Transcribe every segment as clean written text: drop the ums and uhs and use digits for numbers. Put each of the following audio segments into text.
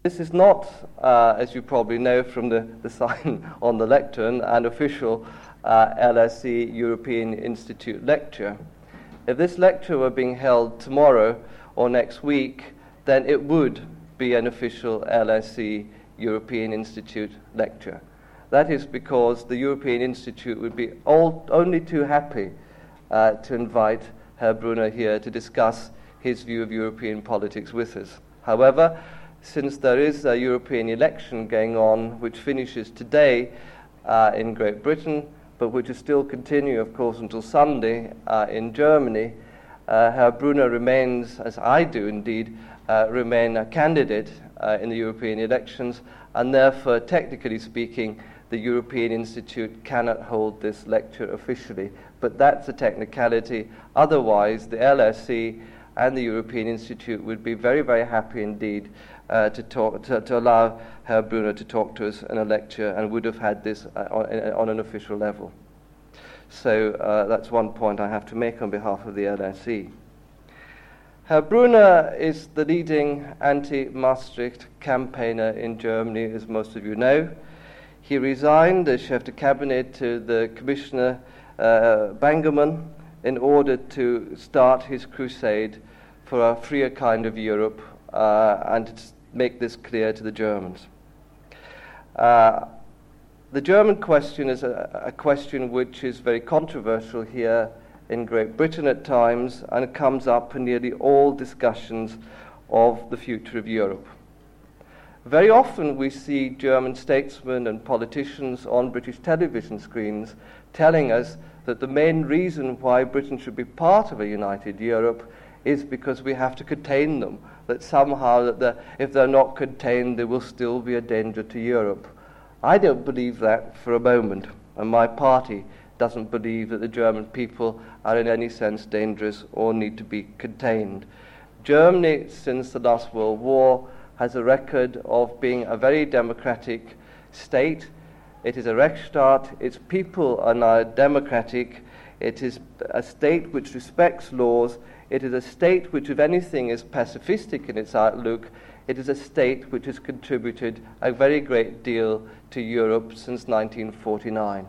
This is not, as you probably know from the sign on the lectern, an official LSE European Institute lecture. If this lecture were being held tomorrow or next week, then it would be an official LSE European Institute lecture. That is because the European Institute would be only too happy to invite Herr Brunner here to discuss his view of European politics with us. However, since there is a European election going on which finishes today in Great Britain, but which will still continue, of course, until Sunday in Germany, Herr Brunner remains, as I do indeed, remain a candidate in the European elections, and therefore, technically speaking, the European Institute cannot hold this lecture officially. But that's a technicality. Otherwise, the LSE and the European Institute would be very, very happy indeed to allow Herr Brunner to talk to us in a lecture, and would have had this on an official level. So that's one point I have to make on behalf of the LSE. Herr Brunner is the leading anti-Maastricht campaigner in Germany, as most of you know. He resigned as chef de cabinet to the Commissioner Bangemann in order to start his crusade for a freer kind of Europe and to make this clear to the Germans. The German question is a question which is very controversial here in Great Britain at times, and it comes up in nearly all discussions of the future of Europe. Very often we see German statesmen and politicians on British television screens telling us that the main reason why Britain should be part of a united Europe is because we have to contain them, that somehow if they're not contained, there will still be a danger to Europe. I don't believe that for a moment, and my party doesn't believe that the German people are in any sense dangerous or need to be contained. Germany, since the last World War, has a record of being a very democratic state. It is a Rechtsstaat. Its people are now democratic. It is a state which respects laws. It is a state which, if anything, is pacifistic in its outlook. It is a state which has contributed a very great deal to Europe since 1949.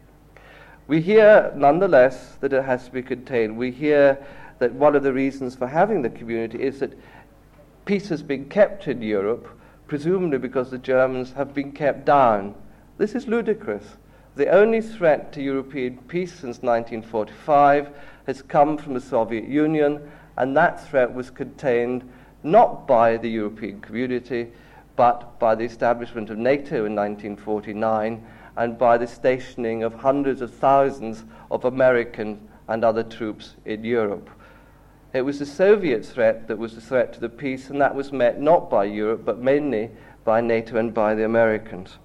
We hear, nonetheless, that it has to be contained. We hear that one of the reasons for having the community is that peace has been kept in Europe, presumably because the Germans have been kept down. This is ludicrous. The only threat to European peace since 1945 has come from the Soviet Union, and that threat was contained not by the European community, but by the establishment of NATO in 1949 and by the stationing of hundreds of thousands of American and other troops in Europe. It was the Soviet threat that was the threat to the peace, and that was met not by Europe, but mainly by NATO and by the Americans.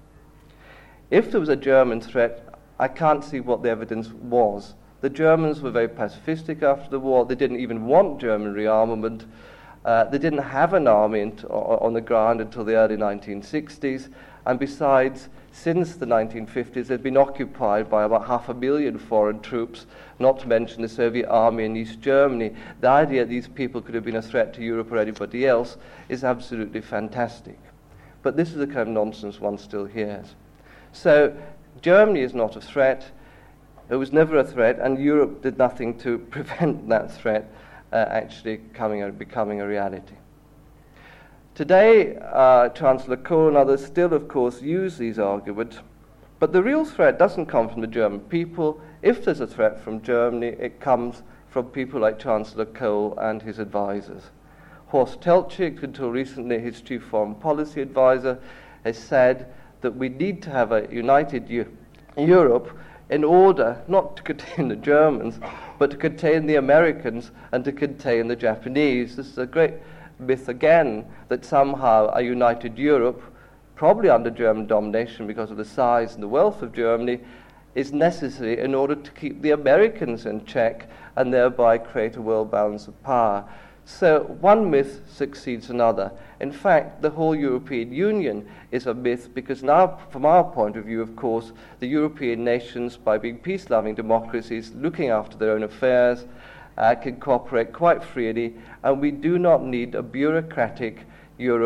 If there was a German threat, I can't see what the evidence was. The Germans were very pacifistic after the war. They didn't even want German rearmament. They didn't have an army on the ground until the early 1960s, and besides, since the 1950s, they'd been occupied by about 500,000 foreign troops, not to mention the Soviet army in East Germany. The idea that these people could have been a threat to Europe or anybody else is absolutely fantastic. But this is the kind of nonsense one still hears. So Germany is not a threat. It was never a threat, and Europe did nothing to prevent that threat actually becoming a reality. Today, Chancellor Kohl and others still, of course, use these arguments, but the real threat doesn't come from the German people. If there's a threat from Germany, it comes from people like Chancellor Kohl and his advisors. Horst Teltschik, until recently his chief foreign policy advisor, has said that we need to have a united Europe in order not to contain the Germans, but to contain the Americans and to contain the Japanese. This is a great myth again, that somehow a united Europe, probably under German domination because of the size and the wealth of Germany, is necessary in order to keep the Americans in check and thereby create a world balance of power. So one myth succeeds another. In fact, the whole European Union is a myth because now, from our point of view, of course, the European nations, by being peace-loving democracies, looking after their own affairs, can cooperate quite freely, and we do not need a bureaucratic Europe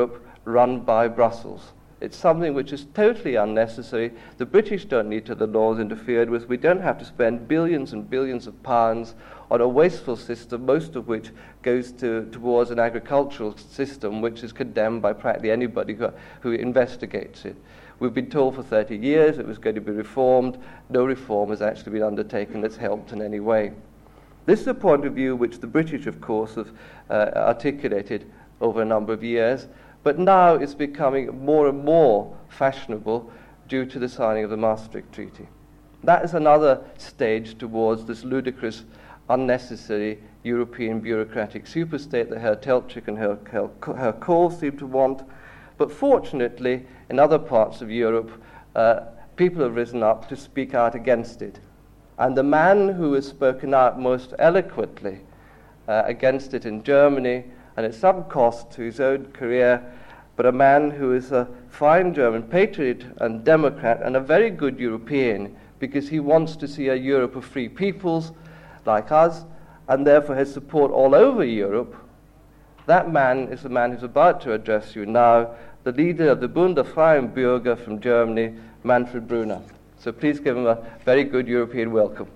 run by Brussels. It's something which is totally unnecessary. The British don't need the laws interfered with. We don't have to spend billions and billions of pounds on a wasteful system, most of which goes towards an agricultural system which is condemned by practically anybody who investigates it. We've been told for 30 years it was going to be reformed. No reform has actually been undertaken that's helped in any way. This is a point of view which the British, of course, have articulated over a number of years, but now it's becoming more and more fashionable due to the signing of the Maastricht Treaty. That is another stage towards this ludicrous, unnecessary European bureaucratic superstate that Herr Teltschik and Herr Kohl seem to want. But fortunately, in other parts of Europe, people have risen up to speak out against it. And the man who has spoken out most eloquently against it in Germany, and at some cost to his own career, but a man who is a fine German patriot and democrat and a very good European, because he wants to see a Europe of free peoples like us, and therefore has support all over Europe. That man is the man who's about to address you now, the leader of the Bund der Freien Bürger from Germany, Manfred Brunner. So please give him a very good European welcome.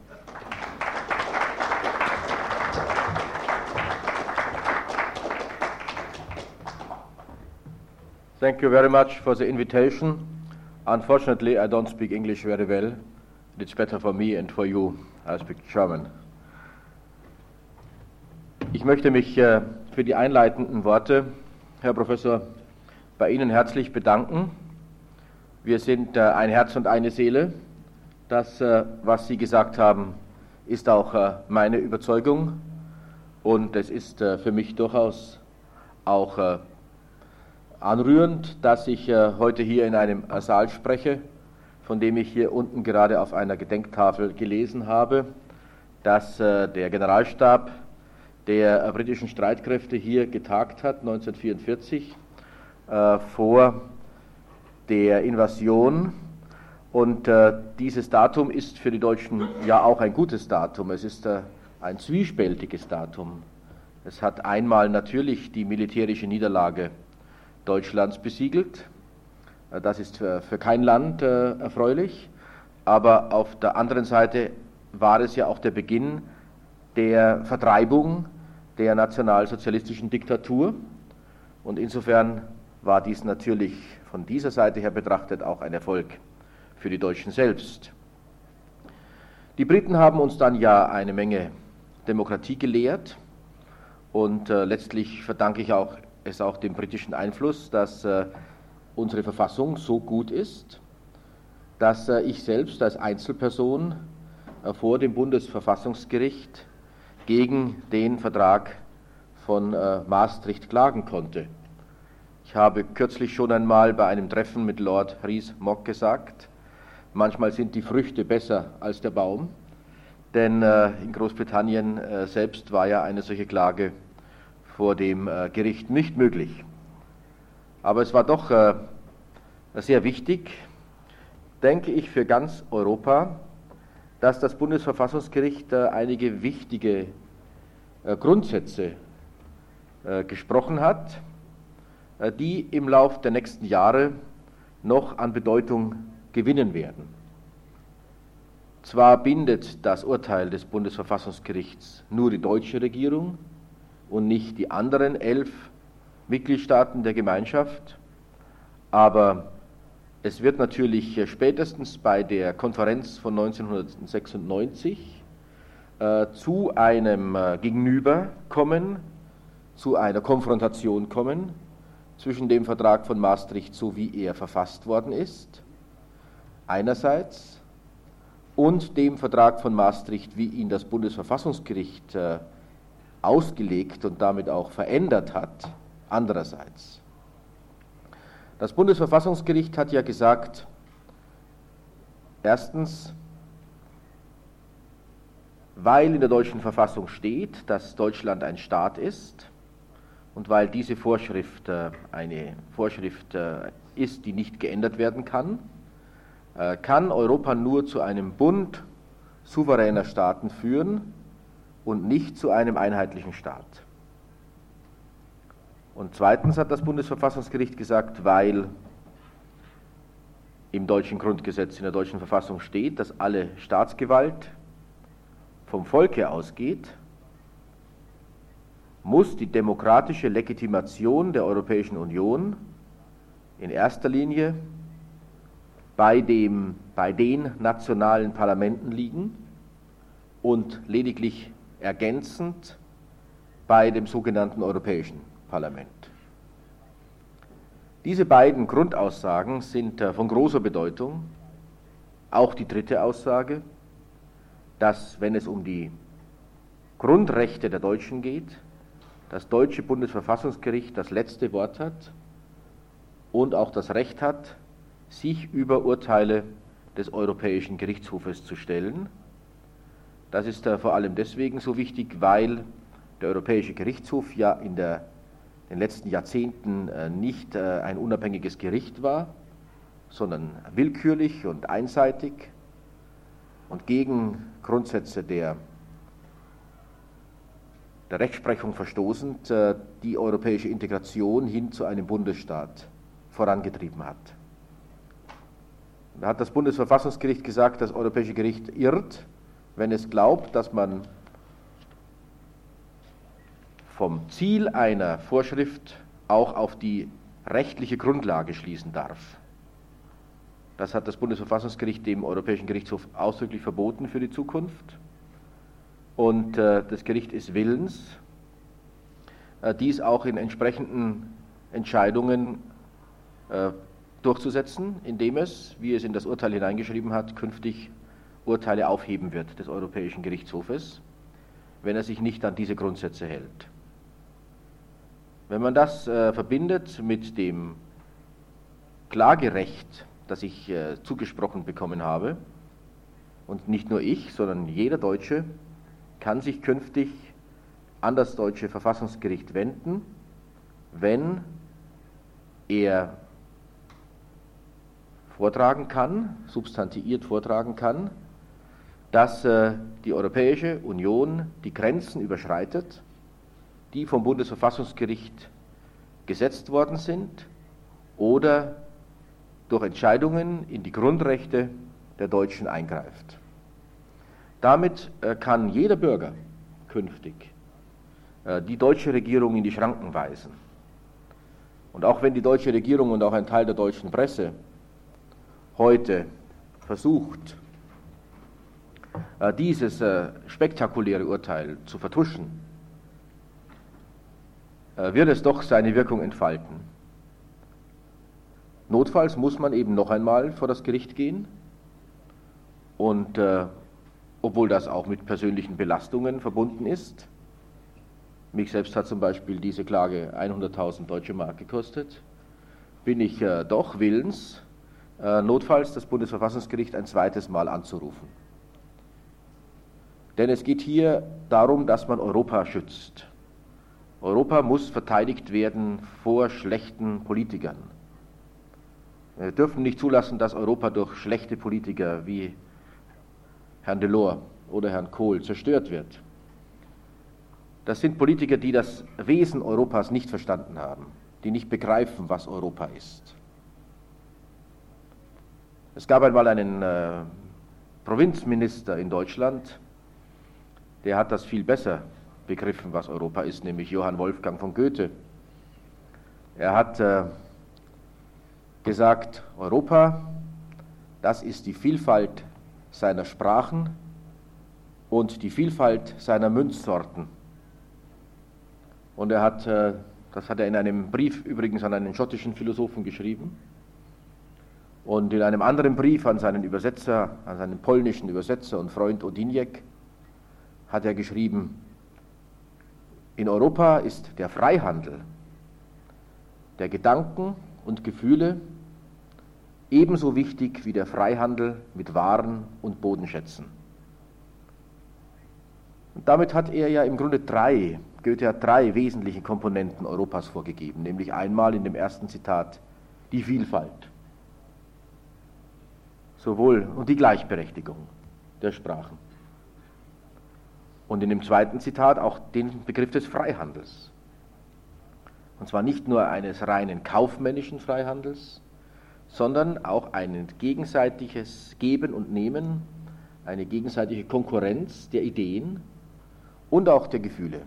Thank you very much for the invitation. Unfortunately, I don't speak English very well. It's better for me and for you. I speak German. Ich möchte mich für die einleitenden Worte, Herr Professor, bei Ihnen herzlich bedanken. Wir sind ein Herz und eine Seele. Das, was Sie gesagt haben, ist auch meine Überzeugung. Und es ist für mich durchaus auch anrührend, dass ich heute hier in einem Saal spreche, von dem ich hier unten gerade auf einer Gedenktafel gelesen habe, dass der Generalstab der britischen Streitkräfte hier getagt hat, 1944, vor der Invasion. Und dieses Datum ist für die Deutschen ja auch ein gutes Datum. Es ist ein zwiespältiges Datum. Es hat einmal natürlich die militärische Niederlage Deutschlands besiegelt. Das ist für kein Land erfreulich. Aber auf der anderen Seite war es ja auch der Beginn der Vertreibung der nationalsozialistischen Diktatur. Und insofern war dies natürlich von dieser Seite her betrachtet auch ein Erfolg für die Deutschen selbst. Die Briten haben uns dann ja eine Menge Demokratie gelehrt und letztlich verdanke ich es auch dem britischen Einfluss, dass unsere Verfassung so gut ist, dass ich selbst als Einzelperson vor dem Bundesverfassungsgericht gegen den Vertrag von Maastricht klagen konnte. Ich habe kürzlich schon einmal bei einem Treffen mit Lord Rees-Mogg gesagt, manchmal sind die Früchte besser als der Baum, denn in Großbritannien selbst war ja eine solche Klage vor dem Gericht nicht möglich. Aber es war doch sehr wichtig, denke ich, für ganz Europa, dass das Bundesverfassungsgericht einige wichtige Grundsätze gesprochen hat, die im Lauf der nächsten Jahre noch an Bedeutung gewinnen werden. Zwar bindet das Urteil des Bundesverfassungsgerichts nur die deutsche Regierung und nicht die anderen 11 Mitgliedstaaten der Gemeinschaft, aber es wird natürlich spätestens bei der Konferenz von 1996 zu einem Gegenüber kommen, zu einer Konfrontation kommen zwischen dem Vertrag von Maastricht, so wie er verfasst worden ist, einerseits, und dem Vertrag von Maastricht, wie ihn das Bundesverfassungsgericht ausgelegt und damit auch verändert hat, andererseits. Das Bundesverfassungsgericht hat ja gesagt, erstens, weil in der deutschen Verfassung steht, dass Deutschland ein Staat ist und weil diese Vorschrift eine Vorschrift ist, die nicht geändert werden kann, kann Europa nur zu einem Bund souveräner Staaten führen und nicht zu einem einheitlichen Staat. Und zweitens hat das Bundesverfassungsgericht gesagt, weil im deutschen Grundgesetz, in der deutschen Verfassung steht, dass alle Staatsgewalt vom Volke ausgeht, muss die demokratische Legitimation der Europäischen Union in erster Linie bei den nationalen Parlamenten liegen und lediglich ergänzend bei dem sogenannten Europäischen Parlament. Diese beiden Grundaussagen sind von großer Bedeutung. Auch die dritte Aussage, dass, wenn es um die Grundrechte der Deutschen geht, das deutsche Bundesverfassungsgericht das letzte Wort hat und auch das Recht hat, sich über Urteile des Europäischen Gerichtshofes zu stellen. Das ist vor allem deswegen so wichtig, weil der Europäische Gerichtshof ja in den letzten Jahrzehnten nicht ein unabhängiges Gericht war, sondern willkürlich und einseitig und gegen Grundsätze der Rechtsprechung verstoßend die europäische Integration hin zu einem Bundesstaat vorangetrieben hat. Da hat das Bundesverfassungsgericht gesagt, das Europäische Gericht irrt, wenn es glaubt, dass man vom Ziel einer Vorschrift auch auf die rechtliche Grundlage schließen darf. Das hat das Bundesverfassungsgericht dem Europäischen Gerichtshof ausdrücklich verboten für die Zukunft. Und das Gericht ist willens, dies auch in entsprechenden Entscheidungen durchzusetzen, indem es, wie es in das Urteil hineingeschrieben hat, künftig Urteile aufheben wird des Europäischen Gerichtshofes, wenn er sich nicht an diese Grundsätze hält. Wenn man das verbindet mit dem Klagerecht, das ich zugesprochen bekommen habe, und nicht nur ich, sondern jeder Deutsche kann sich künftig an das deutsche Verfassungsgericht wenden, wenn er vortragen kann, substantiiert vortragen kann, dass die Europäische Union die Grenzen überschreitet, die vom Bundesverfassungsgericht gesetzt worden sind oder durch Entscheidungen in die Grundrechte der Deutschen eingreift. Damit kann jeder Bürger künftig die deutsche Regierung in die Schranken weisen. Und auch wenn die deutsche Regierung und auch ein Teil der deutschen Presse heute versucht, dieses spektakuläre Urteil zu vertuschen, wird es doch seine Wirkung entfalten. Notfalls muss man eben noch einmal vor das Gericht gehen und obwohl das auch mit persönlichen Belastungen verbunden ist. Mich selbst hat zum Beispiel diese Klage 100.000 Deutsche Mark gekostet. Bin ich doch willens, notfalls das Bundesverfassungsgericht ein zweites Mal anzurufen. Denn es geht hier darum, dass man Europa schützt. Europa muss verteidigt werden vor schlechten Politikern. Wir dürfen nicht zulassen, dass Europa durch schlechte Politiker wie Herrn Delors oder Herrn Kohl zerstört wird. Das sind Politiker, die das Wesen Europas nicht verstanden haben, die nicht begreifen, was Europa ist. Es gab einmal einen Provinzminister in Deutschland, der hat das viel besser begriffen, was Europa ist, nämlich Johann Wolfgang von Goethe. Er hat gesagt, Europa, das ist die Vielfalt seiner Sprachen und die Vielfalt seiner Münzsorten. Und er hat, das hat er in einem Brief übrigens an einen schottischen Philosophen geschrieben und in einem anderen Brief an seinen Übersetzer, an seinen polnischen Übersetzer und Freund Odiniek, hat er geschrieben, in Europa ist der Freihandel der Gedanken und Gefühle ebenso wichtig wie der Freihandel mit Waren und Bodenschätzen. Und damit hat er ja im Grunde Goethe hat drei wesentliche Komponenten Europas vorgegeben, nämlich einmal in dem ersten Zitat die Vielfalt, und die Gleichberechtigung der Sprachen. Und in dem zweiten Zitat auch den Begriff des Freihandels. Und zwar nicht nur eines reinen kaufmännischen Freihandels, sondern auch ein gegenseitiges Geben und Nehmen, eine gegenseitige Konkurrenz der Ideen und auch der Gefühle.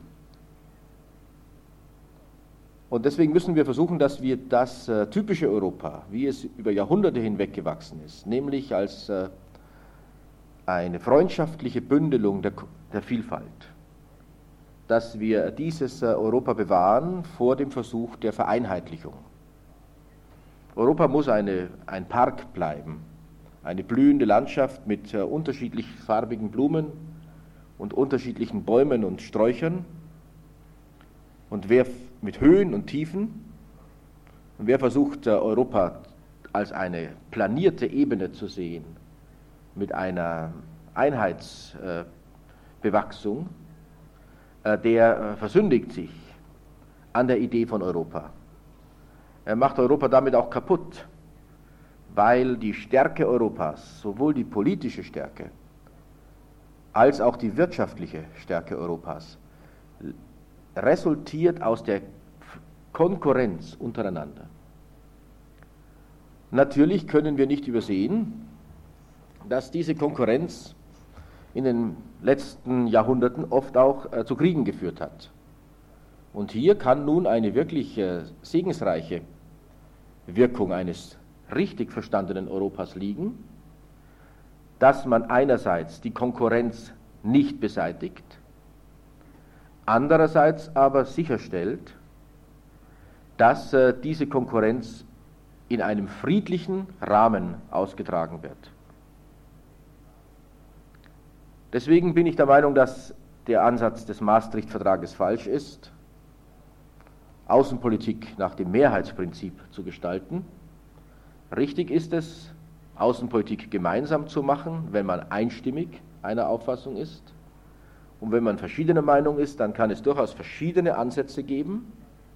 Und deswegen müssen wir versuchen, dass wir das typische Europa, wie es über Jahrhunderte hinweg gewachsen ist, nämlich als eine freundschaftliche Bündelung der Vielfalt, dass wir dieses Europa bewahren vor dem Versuch der Vereinheitlichung. Europa muss ein Park bleiben, eine blühende Landschaft mit unterschiedlich farbigen Blumen und unterschiedlichen Bäumen und Sträuchern und mit Höhen und Tiefen. Und wer versucht, Europa als eine planierte Ebene zu sehen, mit einer Einheitsbewachsung, der versündigt sich an der Idee von Europa. Er macht Europa damit auch kaputt, weil die Stärke Europas, sowohl die politische Stärke als auch die wirtschaftliche Stärke Europas, resultiert aus der Konkurrenz untereinander. Natürlich können wir nicht übersehen, dass diese Konkurrenz in den letzten Jahrhunderten oft auch zu Kriegen geführt hat. Und hier kann nun eine wirklich segensreiche Wirkung eines richtig verstandenen Europas liegen, dass man einerseits die Konkurrenz nicht beseitigt, andererseits aber sicherstellt, dass diese Konkurrenz in einem friedlichen Rahmen ausgetragen wird. Deswegen bin ich der Meinung, dass der Ansatz des Maastricht-Vertrages falsch ist, Außenpolitik nach dem Mehrheitsprinzip zu gestalten. Richtig ist es, Außenpolitik gemeinsam zu machen, wenn man einstimmig einer Auffassung ist. Und wenn man verschiedener Meinung ist, dann kann es durchaus verschiedene Ansätze geben.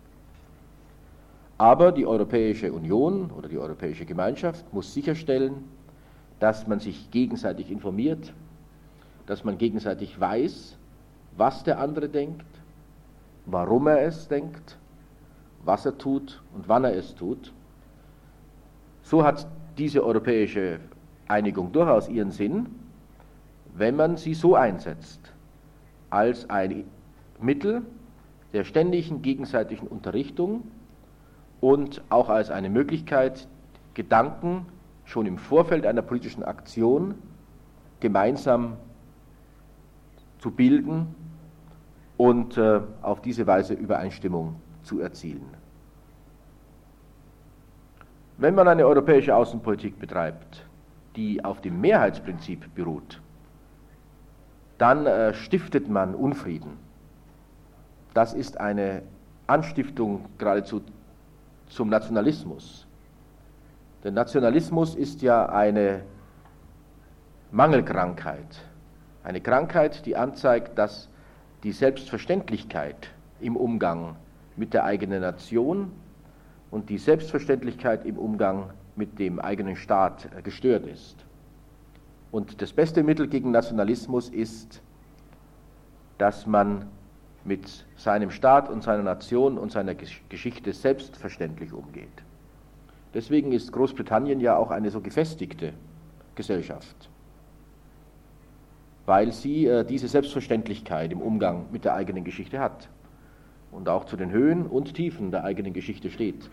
Aber die Europäische Union oder die Europäische Gemeinschaft muss sicherstellen, dass man sich gegenseitig informiert, dass man gegenseitig weiß, was der andere denkt, warum er es denkt, was er tut und wann er es tut. So hat diese europäische Einigung durchaus ihren Sinn, wenn man sie so einsetzt, als ein Mittel der ständigen gegenseitigen Unterrichtung und auch als eine Möglichkeit, Gedanken schon im Vorfeld einer politischen Aktion gemeinsam zu bilden und auf diese Weise Übereinstimmung zu erzielen. Wenn man eine europäische Außenpolitik betreibt, die auf dem Mehrheitsprinzip beruht, dann stiftet man Unfrieden. Das ist eine Anstiftung geradezu zum Nationalismus. Denn Nationalismus ist ja eine Mangelkrankheit. Eine Krankheit, die anzeigt, dass die Selbstverständlichkeit im Umgang mit der eigenen Nation und die Selbstverständlichkeit im Umgang mit dem eigenen Staat gestört ist. Und das beste Mittel gegen Nationalismus ist, dass man mit seinem Staat und seiner Nation und seiner Geschichte selbstverständlich umgeht. Deswegen ist Großbritannien ja auch eine so gefestigte Gesellschaft, weil sie diese Selbstverständlichkeit im Umgang mit der eigenen Geschichte hat und auch zu den Höhen und Tiefen der eigenen Geschichte steht.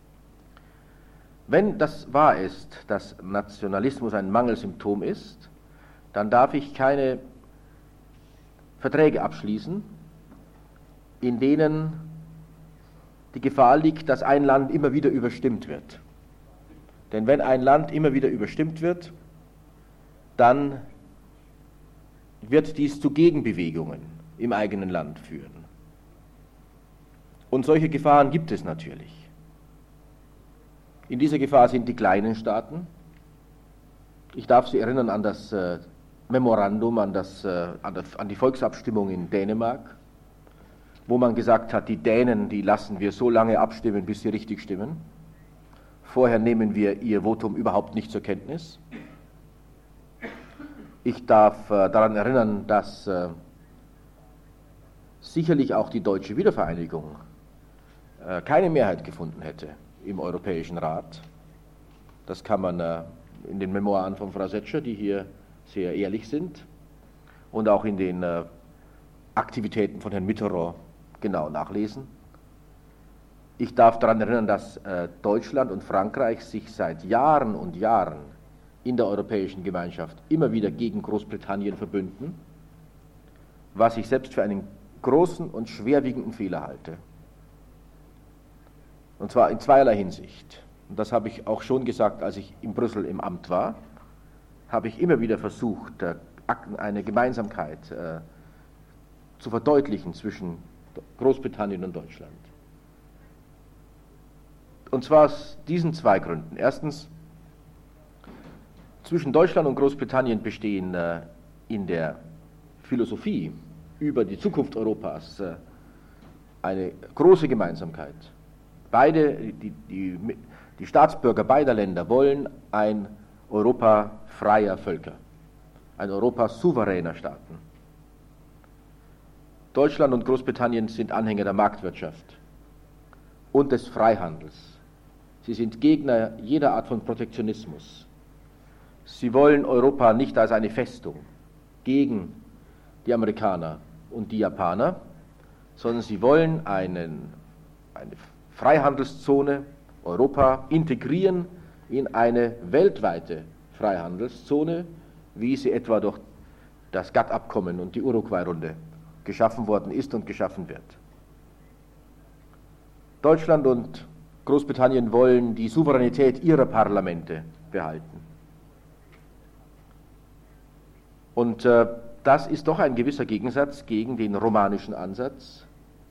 Wenn das wahr ist, dass Nationalismus ein Mangelsymptom ist, dann darf ich keine Verträge abschließen, in denen die Gefahr liegt, dass ein Land immer wieder überstimmt wird. Denn wenn ein Land immer wieder überstimmt wird, dann wird dies zu Gegenbewegungen im eigenen Land führen. Und solche Gefahren gibt es natürlich. In dieser Gefahr sind die kleinen Staaten. Ich darf Sie erinnern an das Memorandum, an die Volksabstimmung in Dänemark, wo man gesagt hat, die Dänen, die lassen wir so lange abstimmen, bis sie richtig stimmen. Vorher nehmen wir ihr Votum überhaupt nicht zur Kenntnis. Ich darf daran erinnern, dass sicherlich auch die deutsche Wiedervereinigung keine Mehrheit gefunden hätte im Europäischen Rat. Das kann man in den Memoiren von Frau Setscher, die hier sehr ehrlich sind, und auch in den Aktivitäten von Herrn Mitterrand genau nachlesen. Ich darf daran erinnern, dass Deutschland und Frankreich sich seit Jahren und Jahren in der Europäischen Gemeinschaft immer wieder gegen Großbritannien verbünden, was ich selbst für einen großen und schwerwiegenden Fehler halte. Und zwar in zweierlei Hinsicht. Und das habe ich auch schon gesagt, als ich in Brüssel im Amt war, habe ich immer wieder versucht, eine Gemeinsamkeit zu verdeutlichen zwischen Großbritannien und Deutschland. Und zwar aus diesen zwei Gründen. Erstens, zwischen Deutschland und Großbritannien bestehen in der Philosophie über die Zukunft Europas eine große Gemeinsamkeit. Die Staatsbürger beider Länder wollen ein Europa freier Völker, ein Europa souveräner Staaten. Deutschland und Großbritannien sind Anhänger der Marktwirtschaft und des Freihandels. Sie sind Gegner jeder Art von Protektionismus. Sie wollen Europa nicht als eine Festung gegen die Amerikaner und die Japaner, sondern sie wollen eine Freihandelszone Europa integrieren in eine weltweite Freihandelszone, wie sie etwa durch das GATT-Abkommen und die Uruguay-Runde geschaffen worden ist und geschaffen wird. Deutschland und Großbritannien wollen die Souveränität ihrer Parlamente behalten. Und das ist doch ein gewisser Gegensatz gegen den romanischen Ansatz.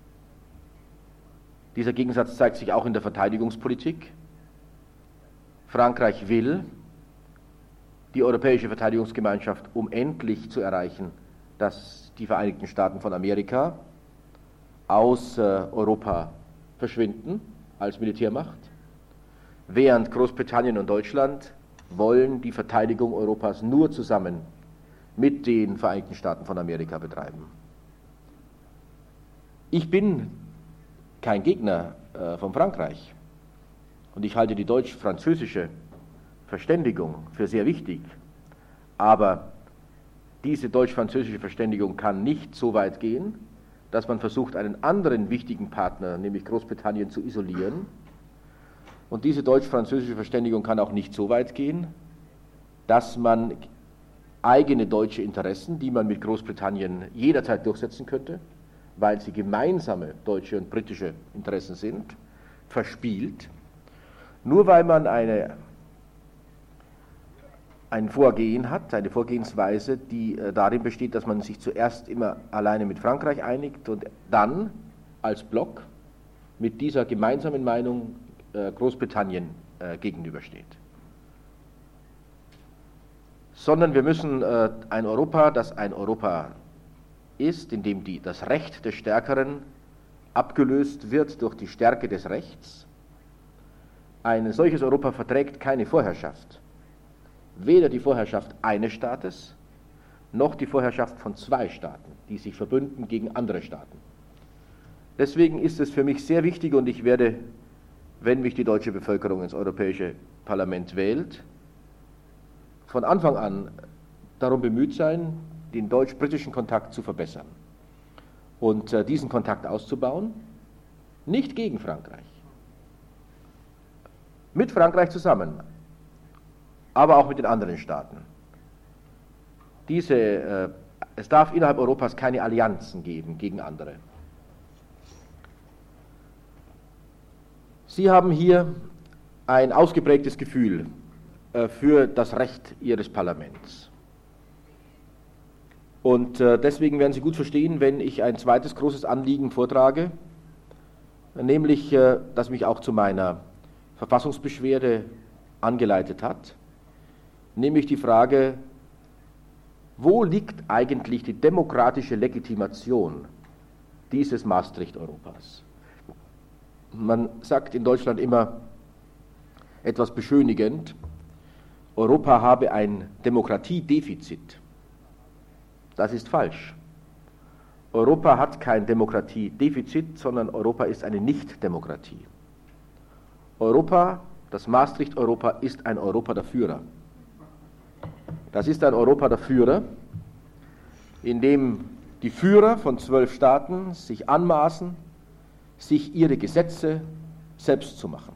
Dieser Gegensatz zeigt sich auch in der Verteidigungspolitik. Frankreich will die Europäische Verteidigungsgemeinschaft, um endlich zu erreichen, dass die Vereinigten Staaten von Amerika aus Europa verschwinden als Militärmacht, während Großbritannien und Deutschland wollen die Verteidigung Europas nur zusammen mit den Vereinigten Staaten von Amerika betreiben. Ich bin kein Gegner von Frankreich und ich halte die deutsch-französische Verständigung für sehr wichtig, aber diese deutsch-französische Verständigung kann nicht so weit gehen, dass man versucht, einen anderen wichtigen Partner, nämlich Großbritannien, zu isolieren. Und diese deutsch-französische Verständigung kann auch nicht so weit gehen, dass man eigene deutsche Interessen, die man mit Großbritannien jederzeit durchsetzen könnte, weil sie gemeinsame deutsche und britische Interessen sind, verspielt, nur weil man ein Vorgehen hat, eine Vorgehensweise, die darin besteht, dass man sich zuerst immer alleine mit Frankreich einigt und dann als Block mit dieser gemeinsamen Meinung Großbritannien gegenübersteht. Sondern wir müssen ein Europa, das ein Europa ist, in dem das Recht des Stärkeren abgelöst wird durch die Stärke des Rechts. Ein solches Europa verträgt keine Vorherrschaft. Weder die Vorherrschaft eines Staates, noch die Vorherrschaft von zwei Staaten, die sich verbünden gegen andere Staaten. Deswegen ist es für mich sehr wichtig und ich werde, wenn mich die deutsche Bevölkerung ins Europäische Parlament wählt, von Anfang an darum bemüht sein, den deutsch-britischen Kontakt zu verbessern und diesen Kontakt auszubauen, nicht gegen Frankreich, mit Frankreich zusammen, aber auch mit den anderen Staaten. Es darf innerhalb Europas keine Allianzen geben gegen andere. Sie haben hier ein ausgeprägtes Gefühl für das Recht Ihres Parlaments. Und deswegen werden Sie gut verstehen, wenn ich ein zweites großes Anliegen vortrage, nämlich, das mich auch zu meiner Verfassungsbeschwerde angeleitet hat, nämlich die Frage, wo liegt eigentlich die demokratische Legitimation dieses Maastricht-Europas? Man sagt in Deutschland immer etwas beschönigend, Europa habe ein Demokratiedefizit. Das ist falsch. Europa hat kein Demokratiedefizit, sondern Europa ist eine Nicht-Demokratie. Europa, das Maastricht-Europa, ist ein Europa der Führer. Das ist ein Europa der Führer, in dem die Führer von 12 Staaten sich anmaßen, sich ihre Gesetze selbst zu machen.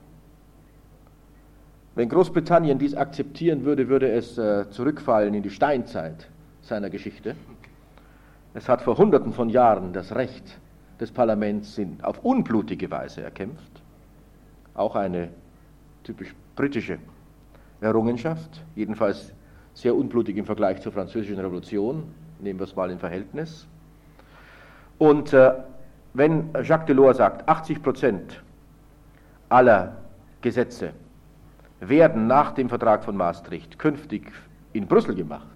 Wenn Großbritannien dies akzeptieren würde, würde es zurückfallen in die Steinzeit seiner Geschichte. Es hat vor Hunderten von Jahren das Recht des Parlaments auf unblutige Weise erkämpft. Auch eine typisch britische Errungenschaft, jedenfalls sehr unblutig im Vergleich zur Französischen Revolution. Nehmen wir es mal in Verhältnis. Und wenn Jacques Delors sagt, 80% aller Gesetze werden nach dem Vertrag von Maastricht künftig in Brüssel gemacht,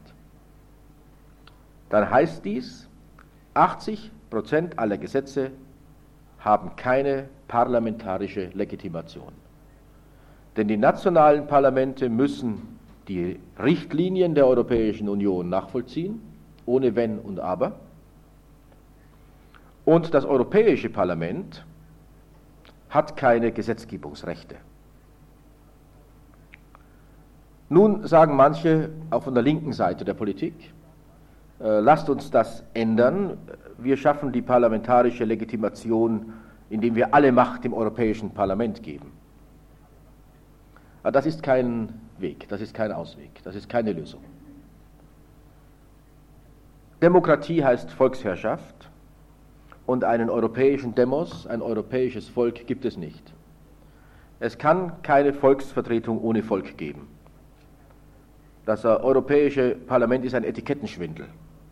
dann heißt dies, 80% aller Gesetze haben keine parlamentarische Legitimation. Denn die nationalen Parlamente müssen die Richtlinien der Europäischen Union nachvollziehen, ohne Wenn und Aber. Und das Europäische Parlament hat keine Gesetzgebungsrechte. Nun sagen manche, auch von der linken Seite der Politik, lasst uns das ändern. Wir schaffen die parlamentarische Legitimation, indem wir alle Macht dem Europäischen Parlament geben. Aber das ist kein Weg, das ist kein Ausweg, das ist keine Lösung. Demokratie heißt Volksherrschaft und einen europäischen Demos, ein europäisches Volk gibt es nicht. Es kann keine Volksvertretung ohne Volk geben. Das Europäische Parlament ist ein Etikettenschwindel.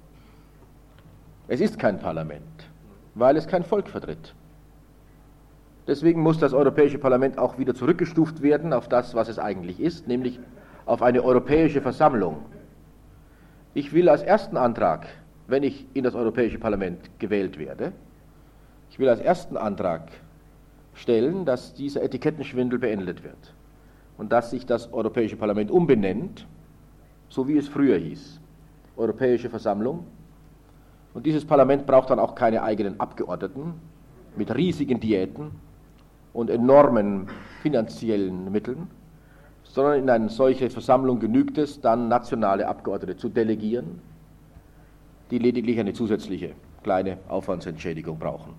Es ist kein Parlament, weil es kein Volk vertritt. Deswegen muss das Europäische Parlament auch wieder zurückgestuft werden auf das, was es eigentlich ist, nämlich auf eine europäische Versammlung. Ich will als ersten Antrag, wenn ich in das Europäische Parlament gewählt werde, ich will als ersten Antrag stellen, dass dieser Etikettenschwindel beendet wird und dass sich das Europäische Parlament umbenennt, so wie es früher hieß, Europäische Versammlung. Und dieses Parlament braucht dann auch keine eigenen Abgeordneten mit riesigen Diäten und enormen finanziellen Mitteln, sondern in eine solche Versammlung genügt es, dann nationale Abgeordnete zu delegieren, die lediglich eine zusätzliche kleine Aufwandsentschädigung brauchen.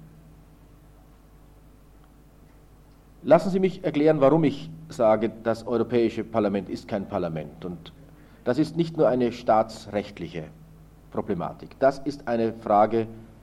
Lassen Sie mich erklären, warum ich sage, das Europäische Parlament ist kein Parlament. Und das ist nicht nur eine staatsrechtliche Problematik. Das ist eine Frage,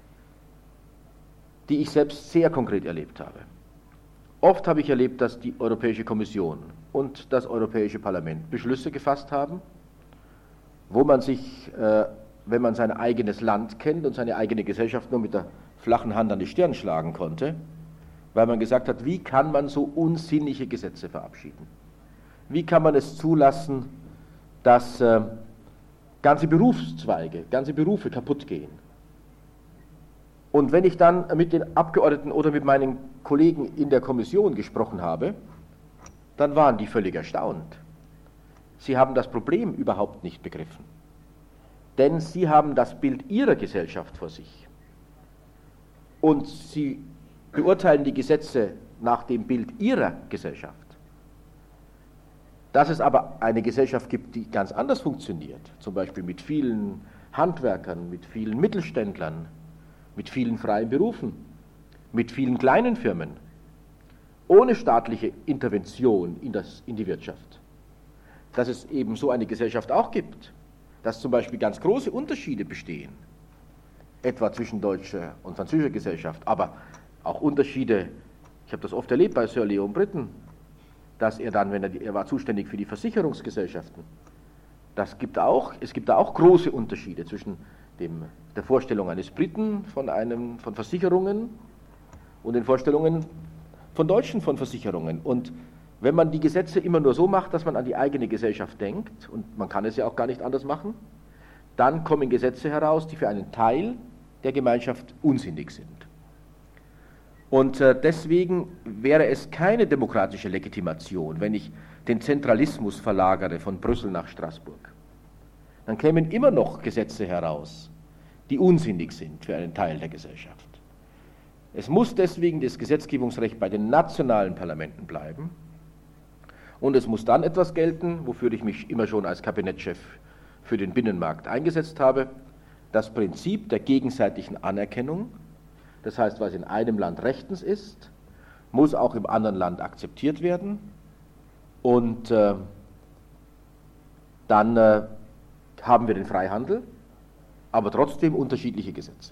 die ich selbst sehr konkret erlebt habe. Oft habe ich erlebt, dass die Europäische Kommission und das Europäische Parlament Beschlüsse gefasst haben, wo man sich, wenn man sein eigenes Land kennt und seine eigene Gesellschaft, nur mit der flachen Hand an die Stirn schlagen konnte, weil man gesagt hat, wie kann man so unsinnige Gesetze verabschieden? Wie kann man es zulassen, dass ganze Berufszweige, ganze Berufe kaputt gehen? Und wenn ich dann mit den Abgeordneten oder mit meinen Kollegen in der Kommission gesprochen habe, dann waren die völlig erstaunt. Sie haben das Problem überhaupt nicht begriffen. Denn sie haben das Bild ihrer Gesellschaft vor sich. Und sie beurteilen die Gesetze nach dem Bild ihrer Gesellschaft. Dass es aber eine Gesellschaft gibt, die ganz anders funktioniert, zum Beispiel mit vielen Handwerkern, mit vielen Mittelständlern, mit vielen freien Berufen, mit vielen kleinen Firmen, ohne staatliche Intervention in die Wirtschaft. Dass es eben so eine Gesellschaft auch gibt, dass zum Beispiel ganz große Unterschiede bestehen, etwa zwischen deutscher und französischer Gesellschaft, aber auch Unterschiede, ich habe das oft erlebt bei Sir Leon Brittan, dass er dann, er war zuständig für die Versicherungsgesellschaften, es gibt da auch große Unterschiede zwischen der Vorstellung eines Briten von Versicherungen und den Vorstellungen von Deutschen von Versicherungen. Und wenn man die Gesetze immer nur so macht, dass man an die eigene Gesellschaft denkt, und man kann es ja auch gar nicht anders machen, dann kommen Gesetze heraus, die für einen Teil der Gemeinschaft unsinnig sind. Und deswegen wäre es keine demokratische Legitimation, wenn ich den Zentralismus verlagere von Brüssel nach Straßburg. Dann kämen immer noch Gesetze heraus, die unsinnig sind für einen Teil der Gesellschaft. Es muss deswegen das Gesetzgebungsrecht bei den nationalen Parlamenten bleiben und es muss dann etwas gelten, wofür ich mich immer schon als Kabinettschef für den Binnenmarkt eingesetzt habe, das Prinzip der gegenseitigen Anerkennung, das heißt, was in einem Land rechtens ist, muss auch im anderen Land akzeptiert werden und dann haben wir den Freihandel, aber trotzdem unterschiedliche Gesetze.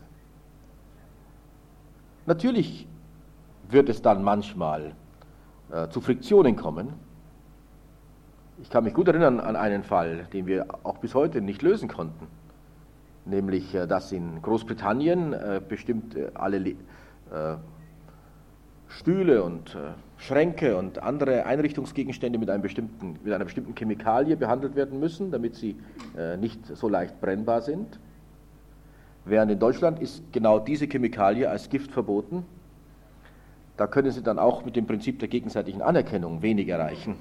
Natürlich wird es dann manchmal zu Friktionen kommen. Ich kann mich gut erinnern an einen Fall, den wir auch bis heute nicht lösen konnten, nämlich dass in Großbritannien bestimmt alle Stühle und Schränke und andere Einrichtungsgegenstände mit einer bestimmten Chemikalie behandelt werden müssen, damit sie nicht so leicht brennbar sind. Während in Deutschland ist genau diese Chemikalie als Gift verboten. Da können Sie dann auch mit dem Prinzip der gegenseitigen Anerkennung wenig erreichen.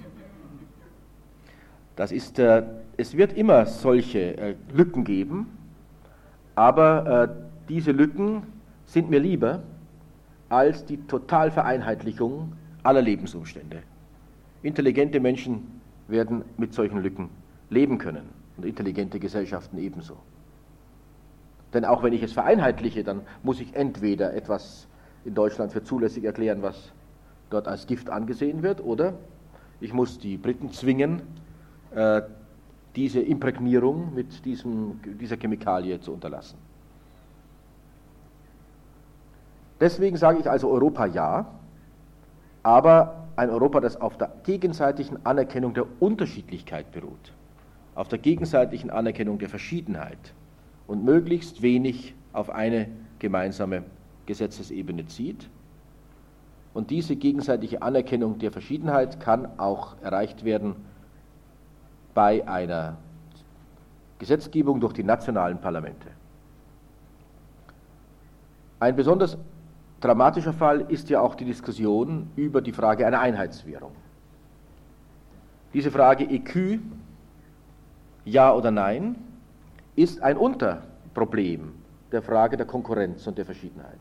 Es wird immer solche Lücken geben, aber diese Lücken sind mir lieber als die Totalvereinheitlichung aller Lebensumstände. Intelligente Menschen werden mit solchen Lücken leben können und intelligente Gesellschaften ebenso. Denn auch wenn ich es vereinheitliche, dann muss ich entweder etwas in Deutschland für zulässig erklären, was dort als Gift angesehen wird, oder ich muss die Briten zwingen, diese Imprägnierung mit dieser Chemikalie zu unterlassen. Deswegen sage ich also Europa ja, aber ein Europa, das auf der gegenseitigen Anerkennung der Unterschiedlichkeit beruht, auf der gegenseitigen Anerkennung der Verschiedenheit und möglichst wenig auf eine gemeinsame Gesetzesebene zieht. Und diese gegenseitige Anerkennung der Verschiedenheit kann auch erreicht werden bei einer Gesetzgebung durch die nationalen Parlamente. Ein besonders dramatischer Fall ist ja auch die Diskussion über die Frage einer Einheitswährung. Diese Frage EQ, ja oder nein, ist ein Unterproblem der Frage der Konkurrenz und der Verschiedenheit.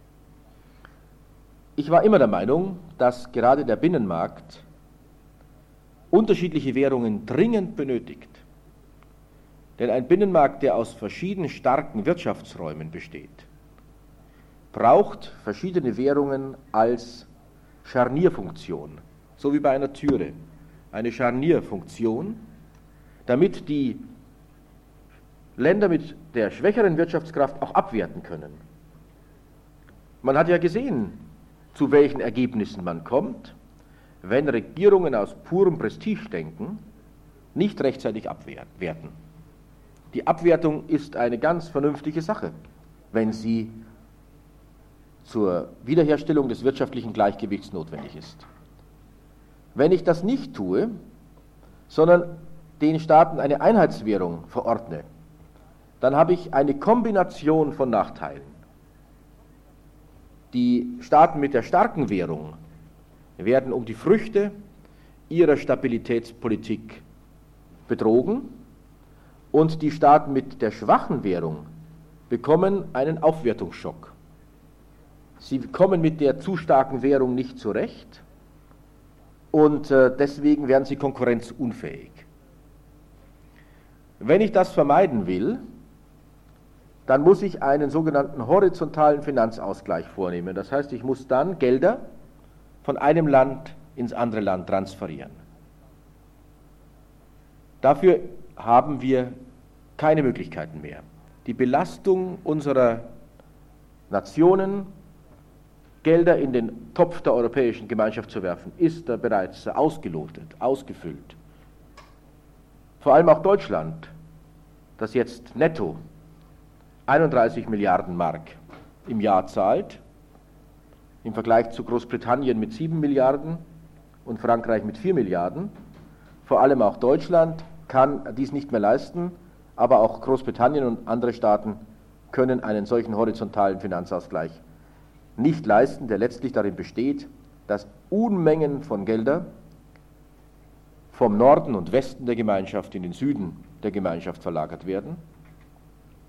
Ich war immer der Meinung, dass gerade der Binnenmarkt unterschiedliche Währungen dringend benötigt. Denn ein Binnenmarkt, der aus verschiedenen starken Wirtschaftsräumen besteht, braucht verschiedene Währungen als Scharnierfunktion, so wie bei einer Türe, eine Scharnierfunktion, damit die Länder mit der schwächeren Wirtschaftskraft auch abwerten können. Man hat ja gesehen, zu welchen Ergebnissen man kommt, wenn Regierungen aus purem Prestigedenken nicht rechtzeitig abwerten. Die Abwertung ist eine ganz vernünftige Sache, wenn sie zur Wiederherstellung des wirtschaftlichen Gleichgewichts notwendig ist. Wenn ich das nicht tue, sondern den Staaten eine Einheitswährung verordne, dann habe ich eine Kombination von Nachteilen. Die Staaten mit der starken Währung werden um die Früchte ihrer Stabilitätspolitik betrogen und die Staaten mit der schwachen Währung bekommen einen Aufwertungsschock. Sie kommen mit der zu starken Währung nicht zurecht und deswegen werden sie konkurrenzunfähig. Wenn ich das vermeiden will, dann muss ich einen sogenannten horizontalen Finanzausgleich vornehmen. Das heißt, ich muss dann Gelder von einem Land ins andere Land transferieren. Dafür haben wir keine Möglichkeiten mehr. Die Belastung unserer Nationen, Gelder in den Topf der Europäischen Gemeinschaft zu werfen, ist bereits ausgelotet, ausgefüllt. Vor allem auch Deutschland, das jetzt netto 31 Milliarden Mark im Jahr zahlt, im Vergleich zu Großbritannien mit 7 Milliarden und Frankreich mit 4 Milliarden. Vor allem auch Deutschland kann dies nicht mehr leisten, aber auch Großbritannien und andere Staaten können einen solchen horizontalen Finanzausgleich nicht leisten, der letztlich darin besteht, dass Unmengen von Geldern vom Norden und Westen der Gemeinschaft in den Süden der Gemeinschaft verlagert werden.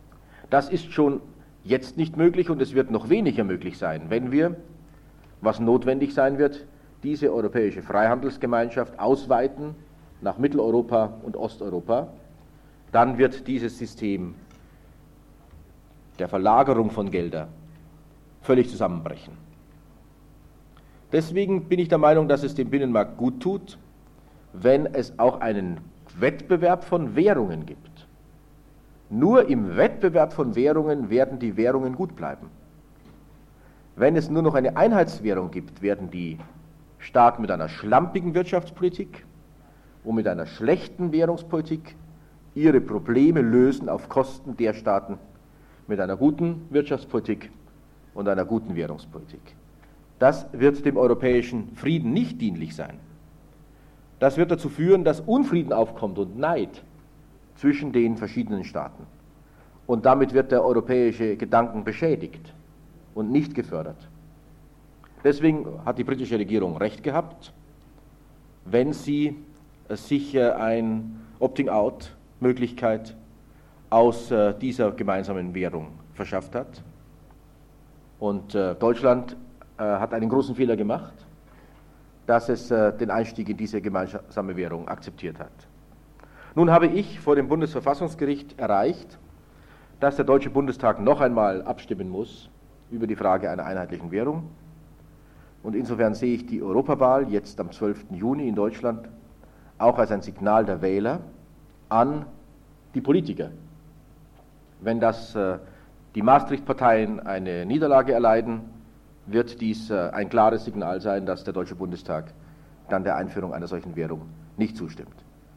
Das ist schon jetzt nicht möglich und es wird noch weniger möglich sein, wenn wir, was notwendig sein wird, diese europäische Freihandelsgemeinschaft ausweiten nach Mitteleuropa und Osteuropa. Dann wird dieses System der Verlagerung von Geldern völlig zusammenbrechen. Deswegen bin ich der Meinung, dass es dem Binnenmarkt gut tut, wenn es auch einen Wettbewerb von Währungen gibt. Nur im Wettbewerb von Währungen werden die Währungen gut bleiben. Wenn es nur noch eine Einheitswährung gibt, werden die Staaten mit einer schlampigen Wirtschaftspolitik und mit einer schlechten Währungspolitik ihre Probleme lösen auf Kosten der Staaten mit einer guten Wirtschaftspolitik und einer guten Währungspolitik. Das wird dem europäischen Frieden nicht dienlich sein. Das wird dazu führen, dass Unfrieden aufkommt und Neid zwischen den verschiedenen Staaten. Und damit wird der europäische Gedanken beschädigt und nicht gefördert. Deswegen hat die britische Regierung recht gehabt, wenn sie sich eine Opting-out-Möglichkeit aus dieser gemeinsamen Währung verschafft hat. Und Deutschland hat einen großen Fehler gemacht, dass es den Einstieg in diese gemeinsame Währung akzeptiert hat. Nun habe ich vor dem Bundesverfassungsgericht erreicht, dass der Deutsche Bundestag noch einmal abstimmen muss über die Frage einer einheitlichen Währung. Und insofern sehe ich die Europawahl jetzt am 12. Juni in Deutschland auch als ein Signal der Wähler an die Politiker. Wenn die Maastricht-Parteien eine Niederlage erleiden, wird dies ein klares Signal sein, dass der Deutsche Bundestag dann der Einführung einer solchen Währung nicht zustimmt.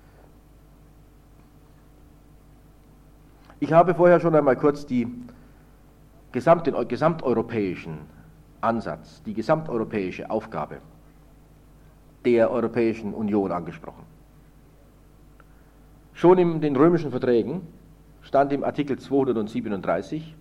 Ich habe vorher schon einmal kurz den gesamteuropäischen Ansatz, die gesamteuropäische Aufgabe der Europäischen Union angesprochen. Schon in den römischen Verträgen stand im Artikel 237,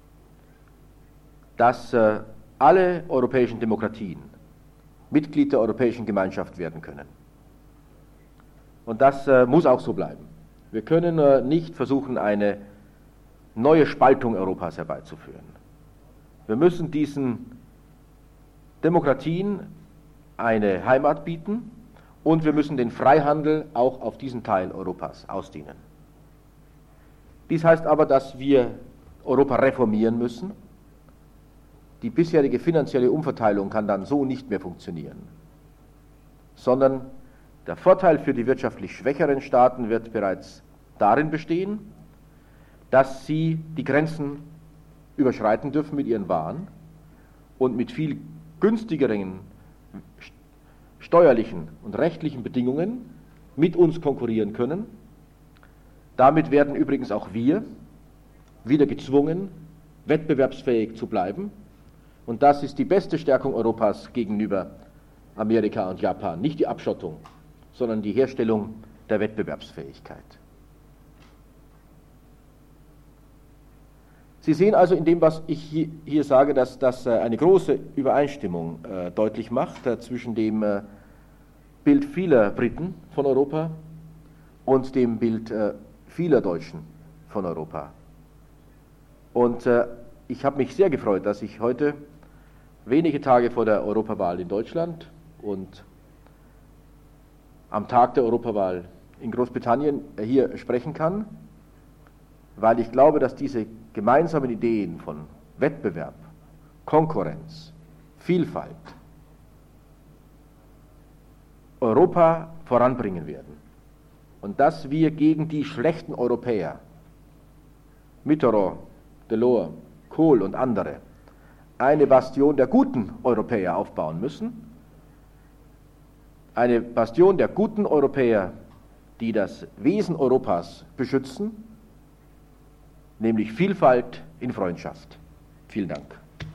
dass alle europäischen Demokratien Mitglied der Europäischen Gemeinschaft werden können. Und das muss auch so bleiben. Wir können nicht versuchen, eine neue Spaltung Europas herbeizuführen. Wir müssen diesen Demokratien eine Heimat bieten und wir müssen den Freihandel auch auf diesen Teil Europas ausdehnen. Dies heißt aber, dass wir Europa reformieren müssen. Die bisherige finanzielle Umverteilung kann dann so nicht mehr funktionieren, sondern der Vorteil für die wirtschaftlich schwächeren Staaten wird bereits darin bestehen, dass sie die Grenzen überschreiten dürfen mit ihren Waren und mit viel günstigeren steuerlichen und rechtlichen Bedingungen mit uns konkurrieren können. Damit werden übrigens auch wir wieder gezwungen, wettbewerbsfähig zu bleiben. Und das ist die beste Stärkung Europas gegenüber Amerika und Japan. Nicht die Abschottung, sondern die Herstellung der Wettbewerbsfähigkeit. Sie sehen also in dem, was ich hier sage, dass das eine große Übereinstimmung deutlich macht zwischen dem Bild vieler Briten von Europa und dem Bild vieler Deutschen von Europa. Und ich habe mich sehr gefreut, dass ich heute, wenige Tage vor der Europawahl in Deutschland und am Tag der Europawahl in Großbritannien hier sprechen kann, weil ich glaube, dass diese gemeinsamen Ideen von Wettbewerb, Konkurrenz, Vielfalt Europa voranbringen werden und dass wir gegen die schlechten Europäer, Mitterrand, Delors, Kohl und andere, eine Bastion der guten Europäer aufbauen müssen, eine Bastion der guten Europäer, die das Wesen Europas beschützen, nämlich Vielfalt in Freundschaft. Vielen Dank.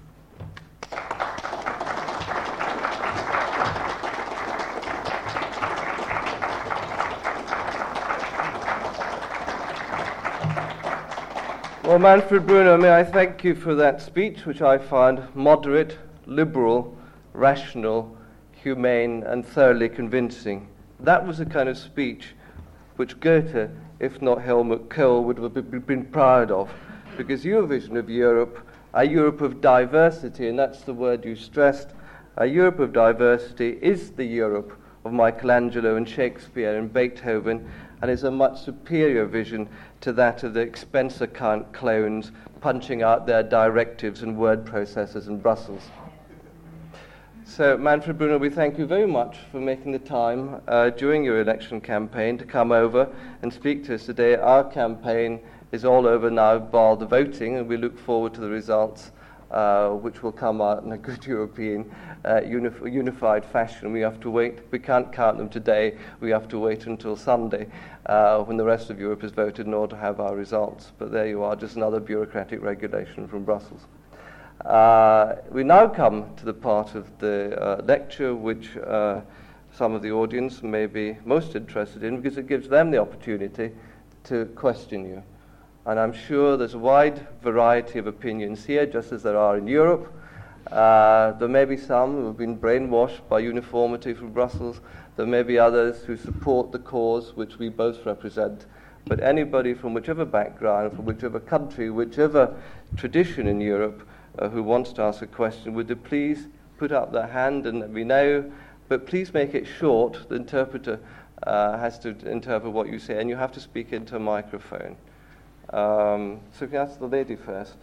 Well, Manfred Brunner, may I thank you for that speech, which I found moderate, liberal, rational, humane, and thoroughly convincing. That was the kind of speech which Goethe, if not Helmut Kohl, would have been proud of. because your vision of Europe, a Europe of diversity, and that's the word you stressed, a Europe of diversity is the Europe of Michelangelo and Shakespeare and Beethoven, and is a much superior vision to that of the Spencer clones punching out their directives and word processors in Brussels. So, Manfred Brunner, we thank you very much for making the time during your election campaign to come over and speak to us today. Our campaign is all over now, bar the voting, and we look forward to the results, which will come out in a good European unified fashion. We have to wait. We can't count them today. We have to wait until Sunday when the rest of Europe has voted in order to have our results. But there you are, just another bureaucratic regulation from Brussels. We now come to the part of the lecture which some of the audience may be most interested in, because it gives them the opportunity to question you. And I'm sure there's a wide variety of opinions here, just as there are in Europe. There may be some who have been brainwashed by uniformity from Brussels. There may be others who support the cause which we both represent. But anybody from whichever background, from whichever country, whichever tradition in Europe, who wants to ask a question, would you please put up their hand and let me know, but please make it short. The interpreter has to interpret what you say, and you have to speak into a microphone. So if you ask the lady first.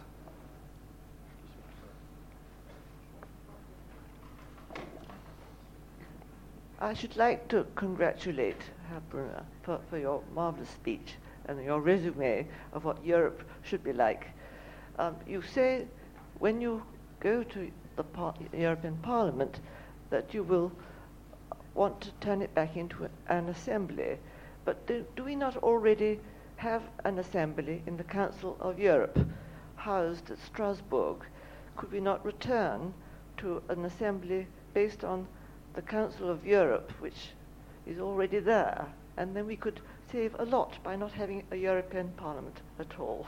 I should like to congratulate Herr Brunner for your marvelous speech and your resume of what Europe should be like. You say when you go to the European Parliament that you will want to turn it back into an assembly, but do we not already have an assembly in the Council of Europe housed at Strasbourg? Could we not return to an assembly based on the Council of Europe, which is already there, and then we could save a lot by not having a European Parliament at all?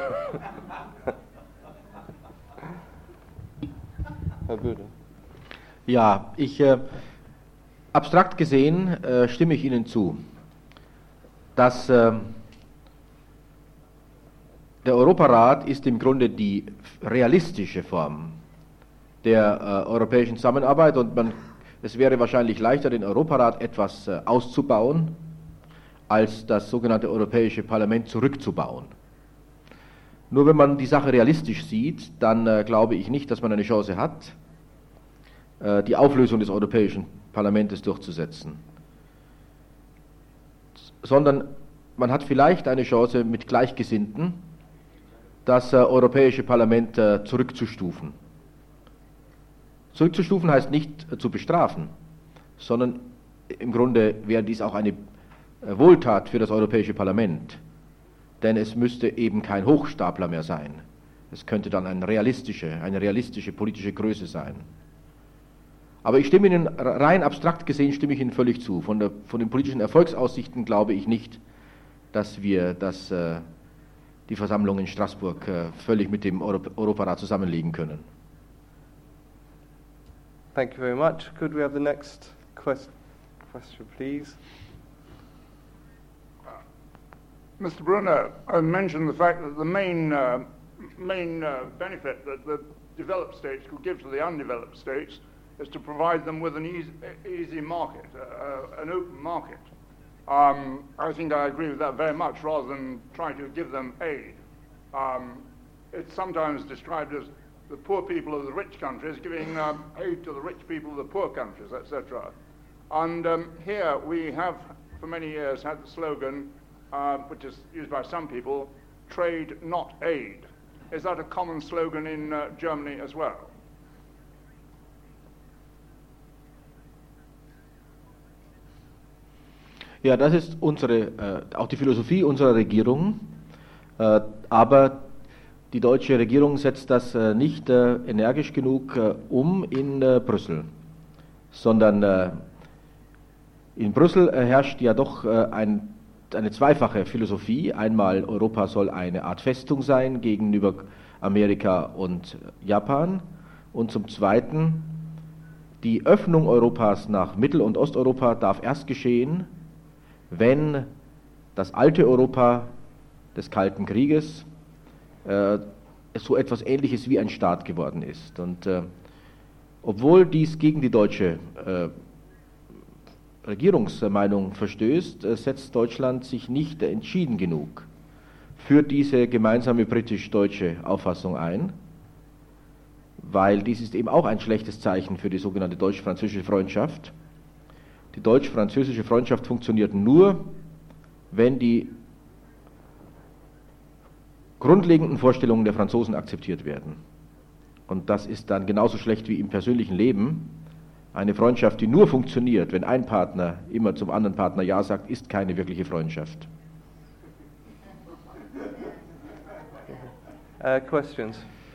Herr Böde. Ja, abstrakt gesehen stimme ich Ihnen zu, dass der Europarat ist im Grunde die realistische Form der europäischen Zusammenarbeit, und es wäre wahrscheinlich leichter, den Europarat etwas auszubauen, als das sogenannte Europäische Parlament zurückzubauen. Nur wenn man die Sache realistisch sieht, dann glaube ich nicht, dass man eine Chance hat, die Auflösung des Europäischen Parlaments durchzusetzen. Sondern man hat vielleicht eine Chance, mit Gleichgesinnten das Europäische Parlament zurückzustufen. Zurückzustufen heißt nicht zu bestrafen, sondern im Grunde wäre dies auch eine Wohltat für das Europäische Parlament. Denn es müsste eben kein Hochstapler mehr sein. Es könnte dann eine realistische politische Größe sein. Aber ich stimme Ihnen, rein abstrakt gesehen, stimme ich Ihnen völlig zu. Von den politischen Erfolgsaussichten glaube ich nicht, dass wir die Versammlung in Straßburg völlig mit dem Europarat zusammenlegen können. Thank you very much. Could we have the next question, please? Mr. Brunner, I mentioned the fact that the main benefit that the developed states could give to the undeveloped states is to provide them with an easy market, an open market. I think I agree with that very much, rather than trying to give them aid. It's sometimes described as the poor people of the rich countries giving aid to the rich people of the poor countries, etc. And here we have, for many years, had the slogan, which is used by some people, trade, not aid. Is that a common slogan in Germany as well? Ja, das ist auch die Philosophie unserer Regierung, aber die deutsche Regierung setzt das nicht energisch genug um in Brüssel, sondern in Brüssel herrscht ja doch eine zweifache Philosophie. Einmal, Europa soll eine Art Festung sein gegenüber Amerika und Japan, und zum Zweiten, die Öffnung Europas nach Mittel- und Osteuropa darf erst geschehen, wenn das alte Europa des Kalten Krieges so etwas Ähnliches wie ein Staat geworden ist. Und obwohl dies gegen die deutsche Regierungsmeinung verstößt, setzt Deutschland sich nicht entschieden genug für diese gemeinsame britisch-deutsche Auffassung ein, weil dies ist eben auch ein schlechtes Zeichen für die sogenannte deutsch-französische Freundschaft. Die deutsch-französische Freundschaft funktioniert nur, wenn die grundlegenden Vorstellungen der Franzosen akzeptiert werden. Und das ist dann genauso schlecht wie im persönlichen Leben. Eine Freundschaft, die nur funktioniert, wenn ein Partner immer zum anderen Partner Ja sagt, ist keine wirkliche Freundschaft. Questions?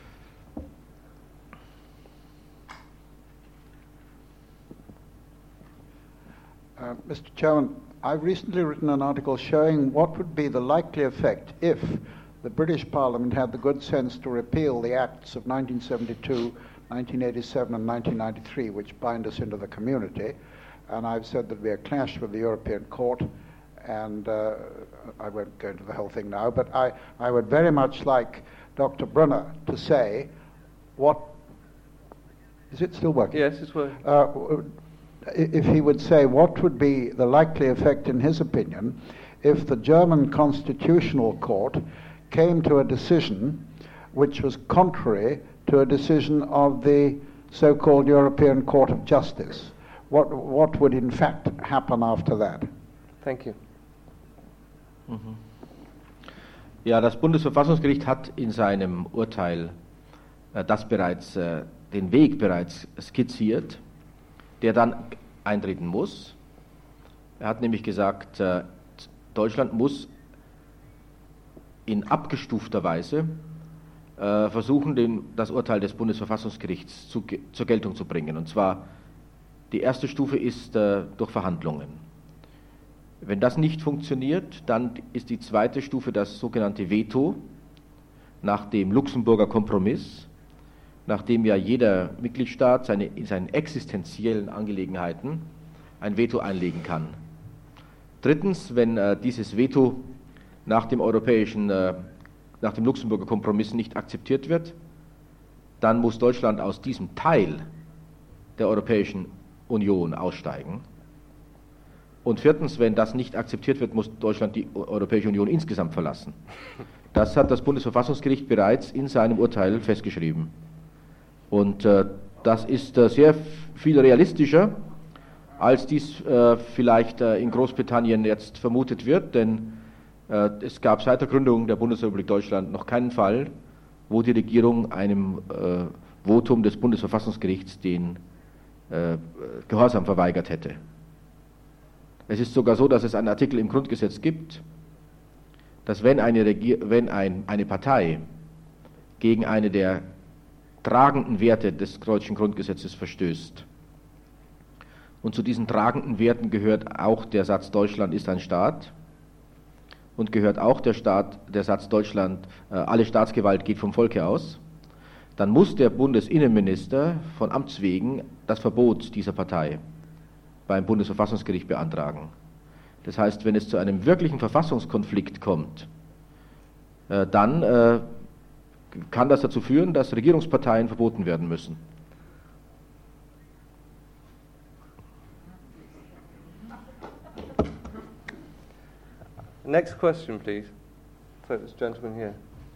Mr. Chairman, I've recently written an article showing what would be the likely effect if the British Parliament had the good sense to repeal the Acts of 1972, 1987 and 1993, which bind us into the community. And I've said there'd be a clash with the European Court, and I won't go into the whole thing now, but I would very much like Dr. Brunner to say what... Is it still working? Yes, it's working. If he would say what would be the likely effect, in his opinion, if the German Constitutional Court came to a decision which was contrary to a decision of the so-called European Court of Justice. What would in fact happen after that? Thank you. Ja, das Bundesverfassungsgericht hat in seinem Urteil den Weg bereits skizziert, der dann eintreten muss. Er hat nämlich gesagt, Deutschland muss in abgestufter Weise versuchen, das Urteil des Bundesverfassungsgerichts zur Geltung zu bringen. Und zwar, die erste Stufe ist durch Verhandlungen. Wenn das nicht funktioniert, dann ist die zweite Stufe das sogenannte Veto nach dem Luxemburger Kompromiss, nachdem ja jeder Mitgliedstaat in seinen existenziellen Angelegenheiten ein Veto einlegen kann. Drittens, wenn dieses Veto nach dem Luxemburger Kompromiss nicht akzeptiert wird, dann muss Deutschland aus diesem Teil der Europäischen Union aussteigen. Und viertens, wenn das nicht akzeptiert wird, muss Deutschland die Europäische Union insgesamt verlassen. Das hat das Bundesverfassungsgericht bereits in seinem Urteil festgeschrieben. Und das ist sehr viel realistischer, als dies vielleicht in Großbritannien jetzt vermutet wird, denn es gab seit der Gründung der Bundesrepublik Deutschland noch keinen Fall, wo die Regierung einem Votum des Bundesverfassungsgerichts den Gehorsam verweigert hätte. Es ist sogar so, dass es einen Artikel im Grundgesetz gibt, dass wenn eine Partei gegen eine der tragenden Werte des deutschen Grundgesetzes verstößt, und zu diesen tragenden Werten gehört auch der Satz, Deutschland ist ein Staat, und gehört auch der Satz, Deutschland, alle Staatsgewalt geht vom Volke aus, dann muss der Bundesinnenminister von Amts wegen das Verbot dieser Partei beim Bundesverfassungsgericht beantragen. Das heißt, wenn es zu einem wirklichen Verfassungskonflikt kommt, dann kann das dazu führen, dass Regierungsparteien verboten werden müssen. Next question, please. So this gentleman here.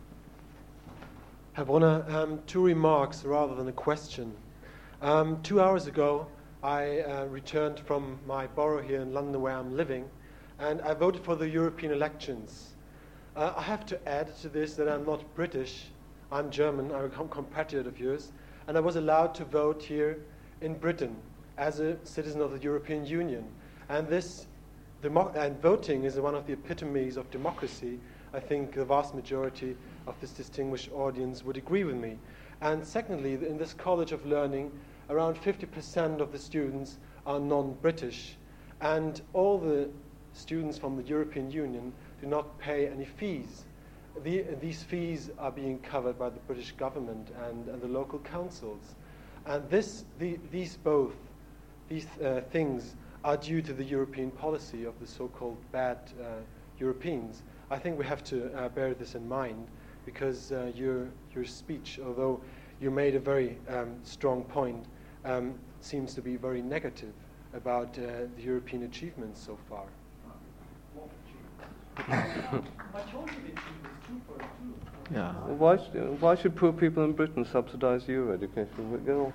Herr Brunner, two remarks rather than a question. 2 hours ago, I returned from my borough here in London where I'm living, and I voted for the European elections. I have to add to this that I'm not British, I'm German, I'm a compatriot of yours, and I was allowed to vote here in Britain as a citizen of the European Union. And voting is one of the epitomes of democracy. I think the vast majority of this distinguished audience would agree with me. And secondly, in this College of Learning, around 50% of the students are non-British, and all the students from the European Union do not pay any fees. These fees are being covered by the British government and the local councils. And these things are due to the European policy of the so-called bad Europeans. I think we have to bear this in mind. because your speech, although you made a very strong point, seems to be very negative about the European achievements so far. Yeah. Why should poor people in Britain subsidise your education? Go.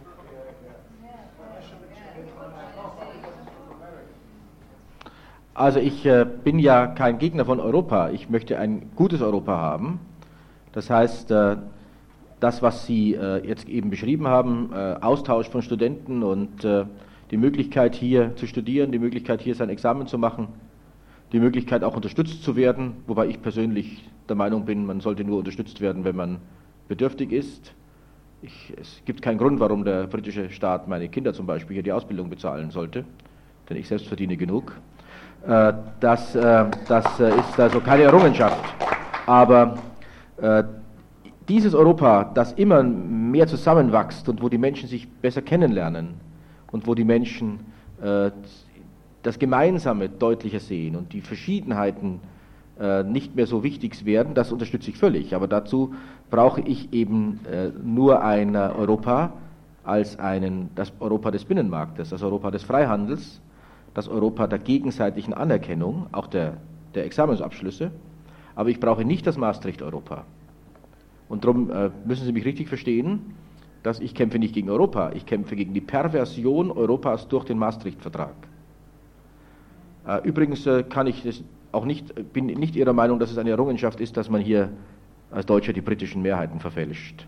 Also ich bin ja kein Gegner von Europa. Ich möchte ein gutes Europa haben. Das heißt, das, was Sie jetzt eben beschrieben haben, Austausch von Studenten und die Möglichkeit hier zu studieren, die Möglichkeit hier sein Examen zu machen, die Möglichkeit auch unterstützt zu werden, wobei ich persönlich der Meinung bin, man sollte nur unterstützt werden, wenn man bedürftig ist. Es gibt keinen Grund, warum der britische Staat meine Kinder zum Beispiel hier die Ausbildung bezahlen sollte, denn ich selbst verdiene genug. Das ist also keine Errungenschaft. Aber dieses Europa, das immer mehr zusammenwächst und wo die Menschen sich besser kennenlernen und wo die Menschen das Gemeinsame deutlicher sehen und die Verschiedenheiten nicht mehr so wichtig werden, das unterstütze ich völlig. Aber dazu brauche ich eben nur ein Europa als das Europa des Binnenmarktes, das Europa des Freihandels, das Europa der gegenseitigen Anerkennung, auch der Examensabschlüsse. Aber ich brauche nicht das Maastricht-Europa. Und darum müssen Sie mich richtig verstehen, dass ich kämpfe nicht gegen Europa, ich kämpfe gegen die Perversion Europas durch den Maastricht-Vertrag. Übrigens kann ich das auch bin nicht Ihrer Meinung, dass es eine Errungenschaft ist, dass man hier als Deutscher die britischen Mehrheiten verfälscht.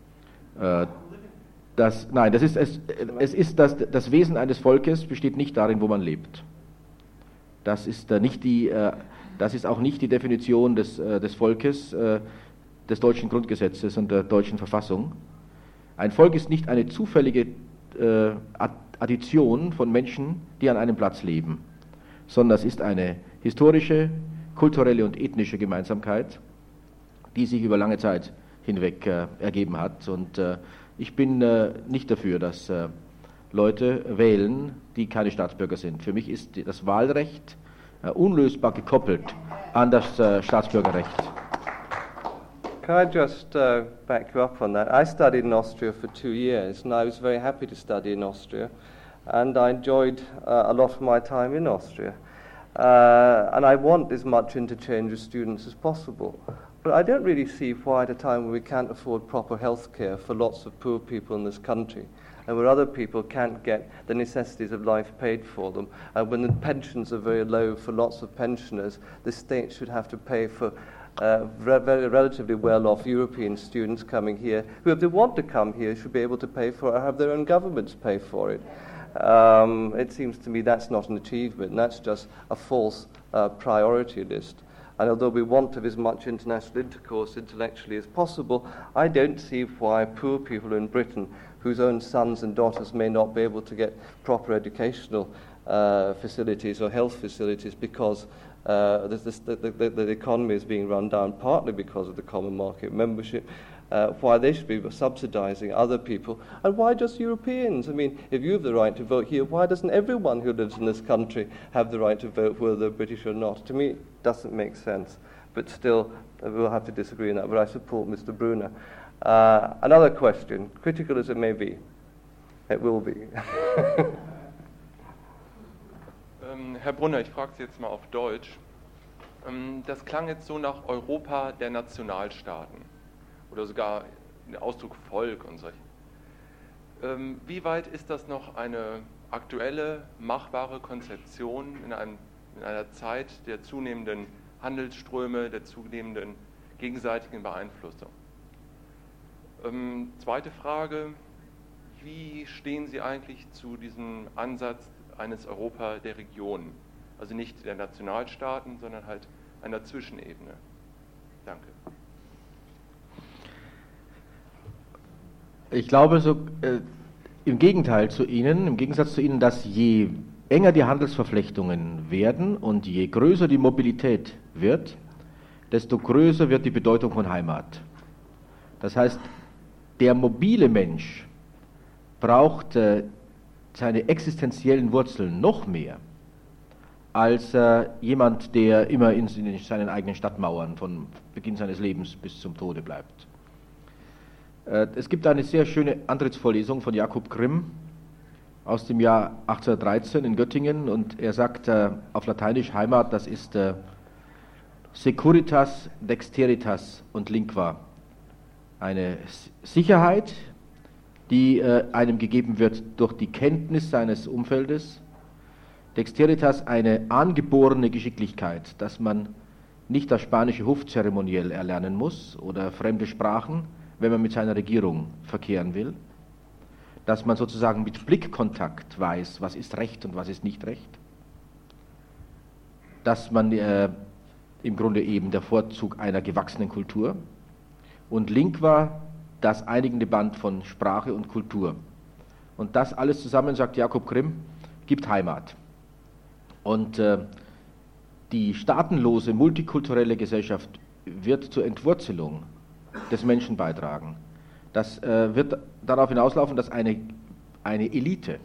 Das Wesen eines Volkes besteht nicht darin, wo man lebt. Das ist auch nicht die Definition des Volkes, des deutschen Grundgesetzes und der deutschen Verfassung. Ein Volk ist nicht eine zufällige Addition von Menschen, die an einem Platz leben, sondern es ist eine historische, kulturelle und ethnische Gemeinsamkeit, die sich über lange Zeit hinweg ergeben hat. Und ich bin nicht dafür, dass Leute wählen, die keine Staatsbürger sind. Für mich ist das Wahlrecht unlösbar gekoppelt an das Staatsbürgerrecht. Can I just back you up on that? I studied in Austria for 2 years, and I was very happy to study in Austria, and I enjoyed a lot of my time in Austria. And I want as much interchange of students as possible. But I don't really see why at a time when we can't afford proper health care for lots of poor people in this country, and where other people can't get the necessities of life paid for them, and when the pensions are very low for lots of pensioners, the state should have to pay for very relatively well-off European students coming here, who if they want to come here should be able to pay for it or have their own governments pay for it. It seems to me that's not an achievement, and that's just a false priority list. And although we want to have as much international intercourse intellectually as possible, I don't see why poor people in Britain, whose own sons and daughters may not be able to get proper educational facilities or health facilities because the economy is being run down partly because of the common market membership, why they should be subsidizing other people, and why just Europeans? I mean, if you have the right to vote here, why doesn't everyone who lives in this country have the right to vote, whether they're British or not? To me, it doesn't make sense. But still, we'll have to disagree on that, but I support Mr. Brunner. Another question, critical as it may be, it will be. Herr Brunner, ich frage Sie jetzt mal auf Deutsch. Das klang jetzt so nach Europa der Nationalstaaten oder sogar der Ausdruck Volk und solche. Wie weit ist das noch eine aktuelle, machbare Konzeption in einer Zeit der zunehmenden Handelsströme, der zunehmenden gegenseitigen Beeinflussung? Zweite Frage, wie stehen Sie eigentlich zu diesem Ansatz eines Europa der Regionen? Also nicht der Nationalstaaten, sondern halt einer Zwischenebene. Danke. Ich glaube, im Gegensatz zu Ihnen, dass je enger die Handelsverflechtungen werden und je größer die Mobilität wird, desto größer wird die Bedeutung von Heimat. Das heißt, der mobile Mensch braucht seine existenziellen Wurzeln noch mehr als jemand, der immer in seinen eigenen Stadtmauern von Beginn seines Lebens bis zum Tode bleibt. Es gibt eine sehr schöne Antrittsvorlesung von Jakob Grimm aus dem Jahr 1813 in Göttingen, und er sagt auf Lateinisch: Heimat, das ist Securitas, Dexteritas und Linqua. Eine Sicherheit, die einem gegeben wird durch die Kenntnis seines Umfeldes. Dexteritas, eine angeborene Geschicklichkeit, dass man nicht das spanische Hofzeremoniell erlernen muss oder fremde Sprachen, wenn man mit seiner Regierung verkehren will. Dass man sozusagen mit Blickkontakt weiß, was ist Recht und was ist nicht Recht. Dass man im Grunde eben der Vorzug einer gewachsenen Kultur. Und Linqua, das einigende Band von Sprache und Kultur. Und das alles zusammen, sagt Jakob Grimm, gibt Heimat. Und die staatenlose, multikulturelle Gesellschaft wird zur Entwurzelung des Menschen beitragen. Das wird darauf hinauslaufen, dass eine Elite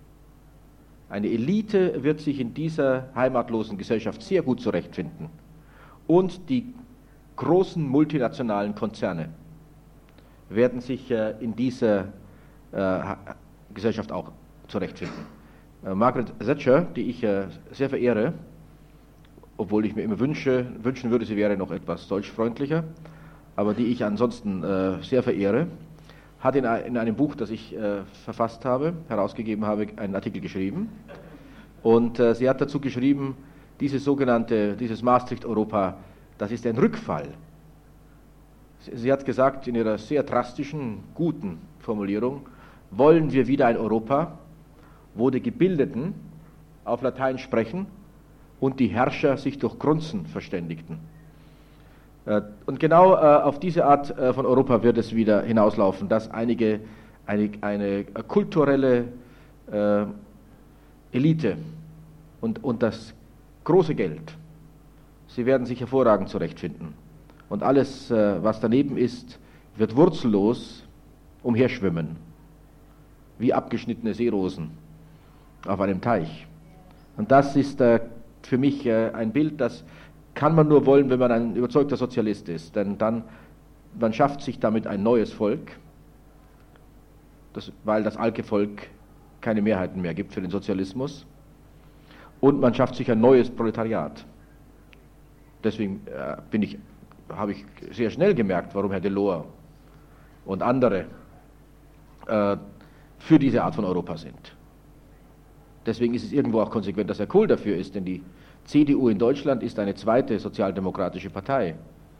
wird sich in dieser heimatlosen Gesellschaft sehr gut zurechtfinden. Und die großen multinationalen Konzerne werden sich in dieser Gesellschaft auch zurechtfinden. Margaret Thatcher, die ich sehr verehre, obwohl ich mir immer wünschen würde, sie wäre noch etwas deutschfreundlicher, aber die ich ansonsten sehr verehre, hat in einem Buch, das ich verfasst habe, herausgegeben habe, einen Artikel geschrieben. Und sie hat dazu geschrieben, dieses Maastricht-Europa, das ist ein Rückfall. Sie hat gesagt in ihrer sehr drastischen, guten Formulierung: Wollen wir wieder ein Europa, wo die Gebildeten auf Latein sprechen und die Herrscher sich durch Grunzen verständigten. Und genau auf diese Art von Europa wird es wieder hinauslaufen, dass eine kulturelle Elite und das große Geld, sie werden sich hervorragend zurechtfinden. Und alles, was daneben ist, wird wurzellos umherschwimmen, wie abgeschnittene Seerosen auf einem Teich. Und das ist für mich ein Bild, das kann man nur wollen, wenn man ein überzeugter Sozialist ist, denn dann man schafft sich damit ein neues Volk, weil das alte Volk keine Mehrheiten mehr gibt für den Sozialismus, und man schafft sich ein neues Proletariat. Deswegen habe ich sehr schnell gemerkt, warum Herr Delors und andere für diese Art von Europa sind. Deswegen ist es irgendwo auch konsequent, dass Herr Kohl dafür ist, denn die CDU in Deutschland ist eine zweite sozialdemokratische Partei.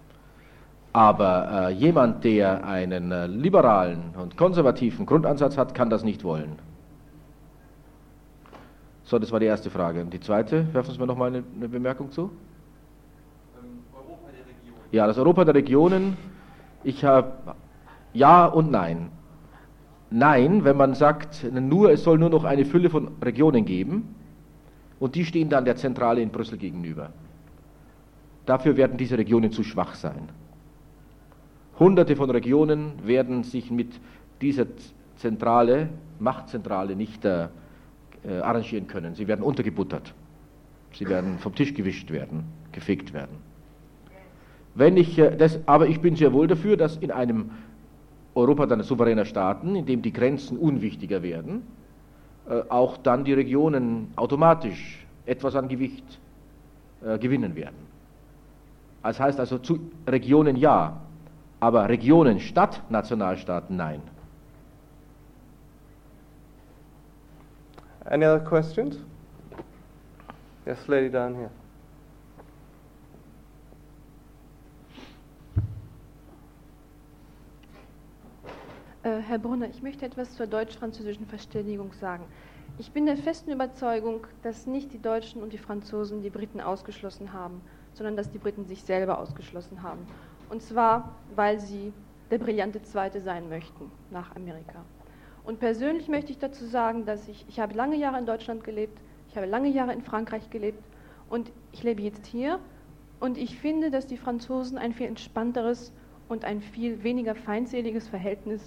Aber jemand, der einen liberalen und konservativen Grundansatz hat, kann das nicht wollen. So, das war die erste Frage. Und die zweite, werfen Sie mir noch mal eine Bemerkung zu? Europa der Regionen. Ja, das Europa der Regionen, ich habe ja und nein. Nein, wenn man sagt, es soll nur noch eine Fülle von Regionen geben und die stehen dann der Zentrale in Brüssel gegenüber. Dafür werden diese Regionen zu schwach sein. Hunderte von Regionen werden sich mit dieser Machtzentrale nicht arrangieren können. Sie werden untergebuttert. Sie werden vom Tisch gewischt werden, gefegt werden. Aber ich bin sehr wohl dafür, dass in einem Europa dann souveräner Staaten, in dem die Grenzen unwichtiger werden, auch dann die Regionen automatisch etwas an Gewicht gewinnen werden. Das heißt also zu Regionen ja, aber Regionen statt Nationalstaaten nein. Any other questions? Yes, lady down here. Herr Brunner, ich möchte etwas zur deutsch-französischen Verständigung sagen. Ich bin der festen Überzeugung, dass nicht die Deutschen und die Franzosen die Briten ausgeschlossen haben, sondern dass die Briten sich selber ausgeschlossen haben. Und zwar, weil sie der brillante Zweite sein möchten nach Amerika. Und persönlich möchte ich dazu sagen, dass ich habe lange Jahre in Deutschland gelebt, ich habe lange Jahre in Frankreich gelebt und ich lebe jetzt hier. Und ich finde, dass die Franzosen ein viel entspannteres und ein viel weniger feindseliges Verhältnis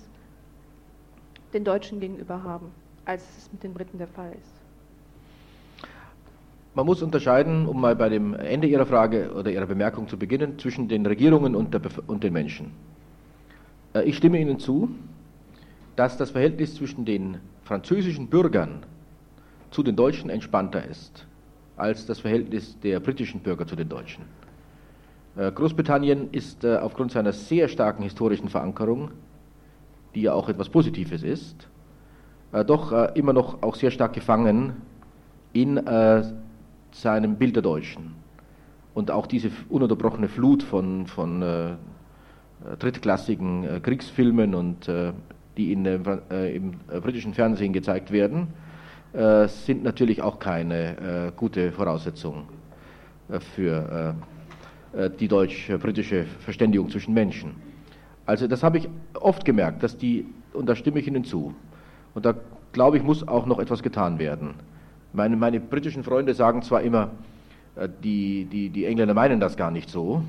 den Deutschen gegenüber haben, als es mit den Briten der Fall ist. Man muss unterscheiden, um mal bei dem Ende Ihrer Frage oder Ihrer Bemerkung zu beginnen, zwischen den Regierungen und den Menschen. Ich stimme Ihnen zu, dass das Verhältnis zwischen den französischen Bürgern zu den Deutschen entspannter ist als das Verhältnis der britischen Bürger zu den Deutschen. Großbritannien ist aufgrund seiner sehr starken historischen Verankerung, die ja auch etwas Positives ist, doch immer noch auch sehr stark gefangen in seinem Bild der Deutschen. Und auch diese ununterbrochene Flut von drittklassigen Kriegsfilmen und die im britischen Fernsehen gezeigt werden, sind natürlich auch keine gute Voraussetzung für die deutsch-britische Verständigung zwischen Menschen. Also das habe ich oft gemerkt, und da stimme ich Ihnen zu. Und da, glaube ich, muss auch noch etwas getan werden. Meine britischen Freunde sagen zwar immer, die Engländer meinen das gar nicht so,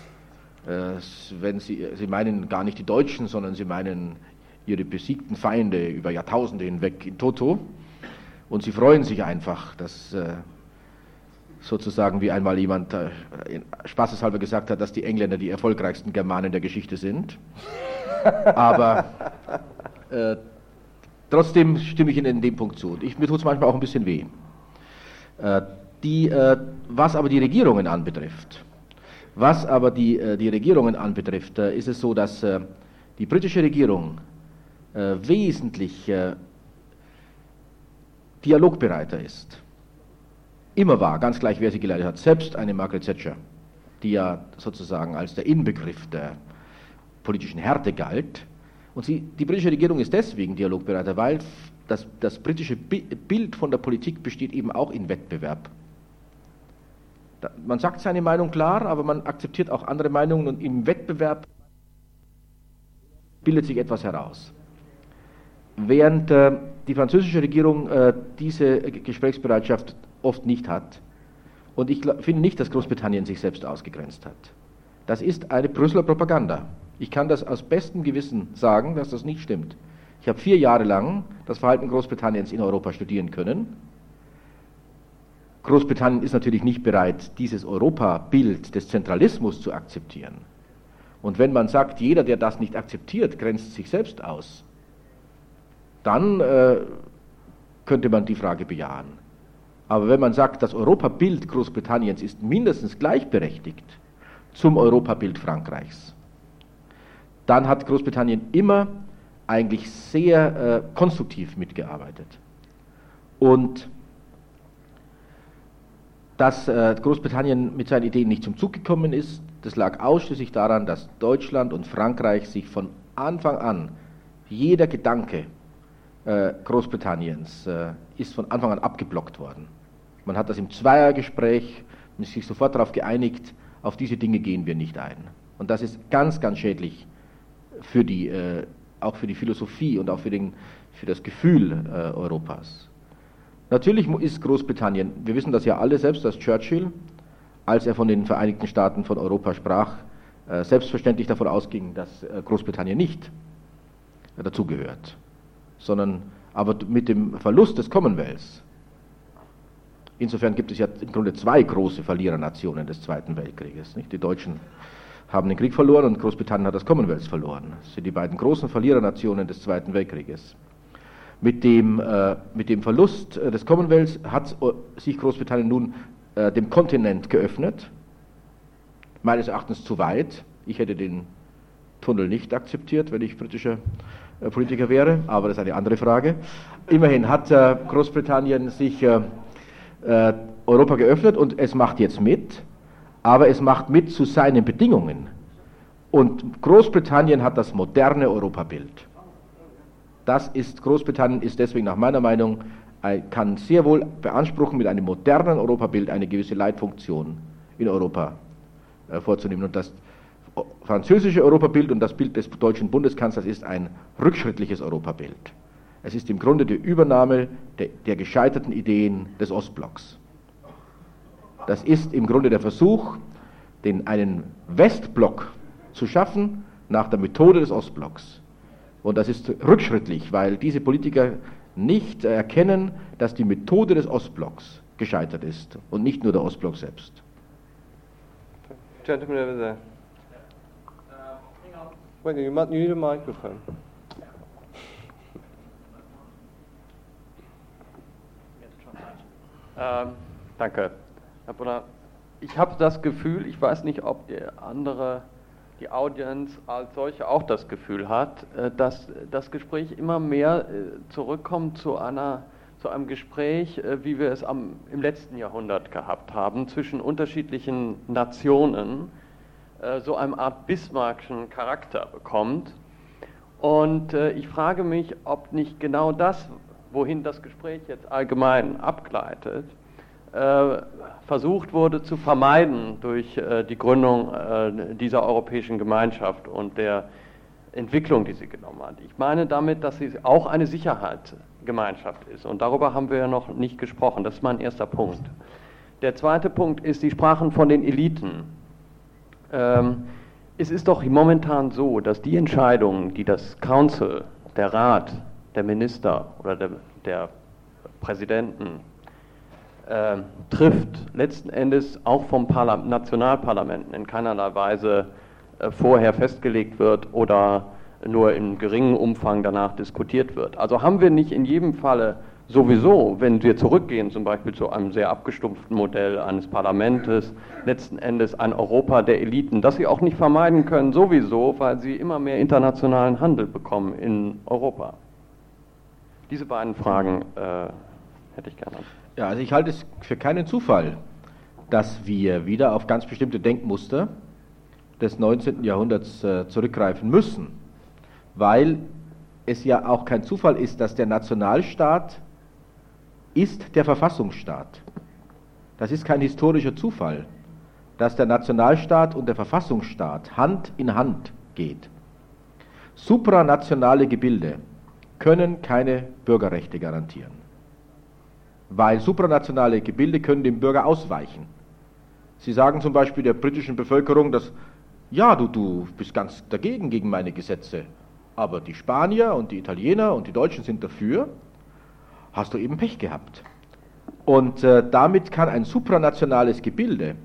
sie meinen gar nicht die Deutschen, sondern sie meinen ihre besiegten Feinde über Jahrtausende hinweg in toto, und sie freuen sich einfach, dass sozusagen, wie einmal jemand spaßeshalber gesagt hat, dass die Engländer die erfolgreichsten Germanen der Geschichte sind. Aber trotzdem stimme ich Ihnen in dem Punkt zu. Und mir tut es manchmal auch ein bisschen weh. Was aber die Regierungen anbetrifft, ist es so, dass die britische Regierung wesentlich dialogbereiter ist. Immer war, ganz gleich wer sie geleitet hat, selbst eine Margaret Thatcher, die ja sozusagen als der Inbegriff der politischen Härte galt. Und die britische Regierung ist deswegen dialogbereiter, weil das britische Bild von der Politik besteht eben auch in Wettbewerb. Man sagt seine Meinung klar, aber man akzeptiert auch andere Meinungen, und im Wettbewerb bildet sich etwas heraus. Während die französische Regierung diese Gesprächsbereitschaft oft nicht hat. Und ich finde nicht, dass Großbritannien sich selbst ausgegrenzt hat. Das ist eine Brüsseler Propaganda. Ich kann das aus bestem Gewissen sagen, dass das nicht stimmt. Ich habe 4 Jahre lang das Verhalten Großbritanniens in Europa studieren können. Großbritannien ist natürlich nicht bereit, dieses Europabild des Zentralismus zu akzeptieren. Und wenn man sagt, jeder, der das nicht akzeptiert, grenzt sich selbst aus, dann könnte man die Frage bejahen. Aber wenn man sagt, das Europabild Großbritanniens ist mindestens gleichberechtigt zum Europabild Frankreichs, dann hat Großbritannien immer eigentlich sehr konstruktiv mitgearbeitet. Und dass Großbritannien mit seinen Ideen nicht zum Zug gekommen ist, das lag ausschließlich daran, dass Deutschland und Frankreich sich von Anfang an, jeder Gedanke Großbritanniens ist von Anfang an abgeblockt worden. Man hat das im Zweiergespräch sich sofort darauf geeinigt, auf diese Dinge gehen wir nicht ein. Und das ist ganz, ganz schädlich auch für die Philosophie und auch für das Gefühl Europas. Natürlich ist Großbritannien, wir wissen das ja alle, selbst dass Churchill, als er von den Vereinigten Staaten von Europa sprach, selbstverständlich davon ausging, dass Großbritannien nicht dazugehört, aber mit dem Verlust des Commonwealths. Insofern gibt es ja im Grunde 2 große Verlierernationen des Zweiten Weltkrieges. Nicht? Die Deutschen haben den Krieg verloren und Großbritannien hat das Commonwealth verloren. Das sind die beiden großen Verlierernationen des Zweiten Weltkrieges. Mit dem Verlust des Commonwealths hat sich Großbritannien nun dem Kontinent geöffnet, meines Erachtens zu weit. Ich hätte den Tunnel nicht akzeptiert, wenn ich britischer Politiker wäre, aber das ist eine andere Frage. Immerhin hat Großbritannien sich Europa geöffnet und es macht jetzt mit, aber es macht mit zu seinen Bedingungen. Und Großbritannien hat das moderne Europabild. Großbritannien ist deswegen nach meiner Meinung, kann sehr wohl beanspruchen, mit einem modernen Europabild eine gewisse Leitfunktion in Europa vorzunehmen. Und das französische Europabild und das Bild des deutschen Bundeskanzlers ist ein rückschrittliches Europabild. Es ist im Grunde die Übernahme der gescheiterten Ideen des Ostblocks. Das ist im Grunde der Versuch, einen Westblock zu schaffen nach der Methode des Ostblocks. Und das ist rückschrittlich, weil diese Politiker nicht erkennen, dass die Methode des Ostblocks gescheitert ist und nicht nur der Ostblock selbst. Gentleman over there. Wait, you need a microphone. Danke. Herr Brunner, ich habe das Gefühl, ich weiß nicht, ob die Audience als solche auch das Gefühl hat, dass das Gespräch immer mehr zurückkommt zu einem Gespräch, wie wir es im letzten Jahrhundert gehabt haben, zwischen unterschiedlichen Nationen, so eine Art Bismarckschen Charakter bekommt. Und ich frage mich, ob nicht genau das, wohin das Gespräch jetzt allgemein abgleitet, versucht wurde zu vermeiden durch die Gründung dieser Europäischen Gemeinschaft und der Entwicklung, die sie genommen hat. Ich meine damit, dass sie auch eine Sicherheitsgemeinschaft ist. Und darüber haben wir ja noch nicht gesprochen. Das ist mein erster Punkt. Der zweite Punkt ist, Sie sprachen von den Eliten. Es ist doch momentan so, dass die Entscheidungen, die das Council, der Rat, der Minister oder der Präsidenten trifft, letzten Endes auch vom Nationalparlamenten in keinerlei Weise vorher festgelegt wird oder nur in geringem Umfang danach diskutiert wird. Also haben wir nicht in jedem Falle sowieso, wenn wir zurückgehen zum Beispiel zu einem sehr abgestumpften Modell eines Parlamentes, letzten Endes ein Europa der Eliten, das sie auch nicht vermeiden können sowieso, weil sie immer mehr internationalen Handel bekommen in Europa. Diese beiden Fragen hätte ich gerne. Ja, also ich halte es für keinen Zufall, dass wir wieder auf ganz bestimmte Denkmuster des 19. Jahrhunderts zurückgreifen müssen, weil es ja auch kein Zufall ist, dass der Nationalstaat ist der Verfassungsstaat. Das ist kein historischer Zufall, dass der Nationalstaat und der Verfassungsstaat Hand in Hand geht. Supranationale Gebilde können keine Bürgerrechte garantieren, weil supranationale Gebilde können dem Bürger ausweichen. Sie sagen zum Beispiel der britischen Bevölkerung, dass ja, du bist ganz dagegen gegen meine Gesetze, aber die Spanier und die Italiener und die Deutschen sind dafür, hast du eben Pech gehabt. Und damit kann ein supranationales Gebilde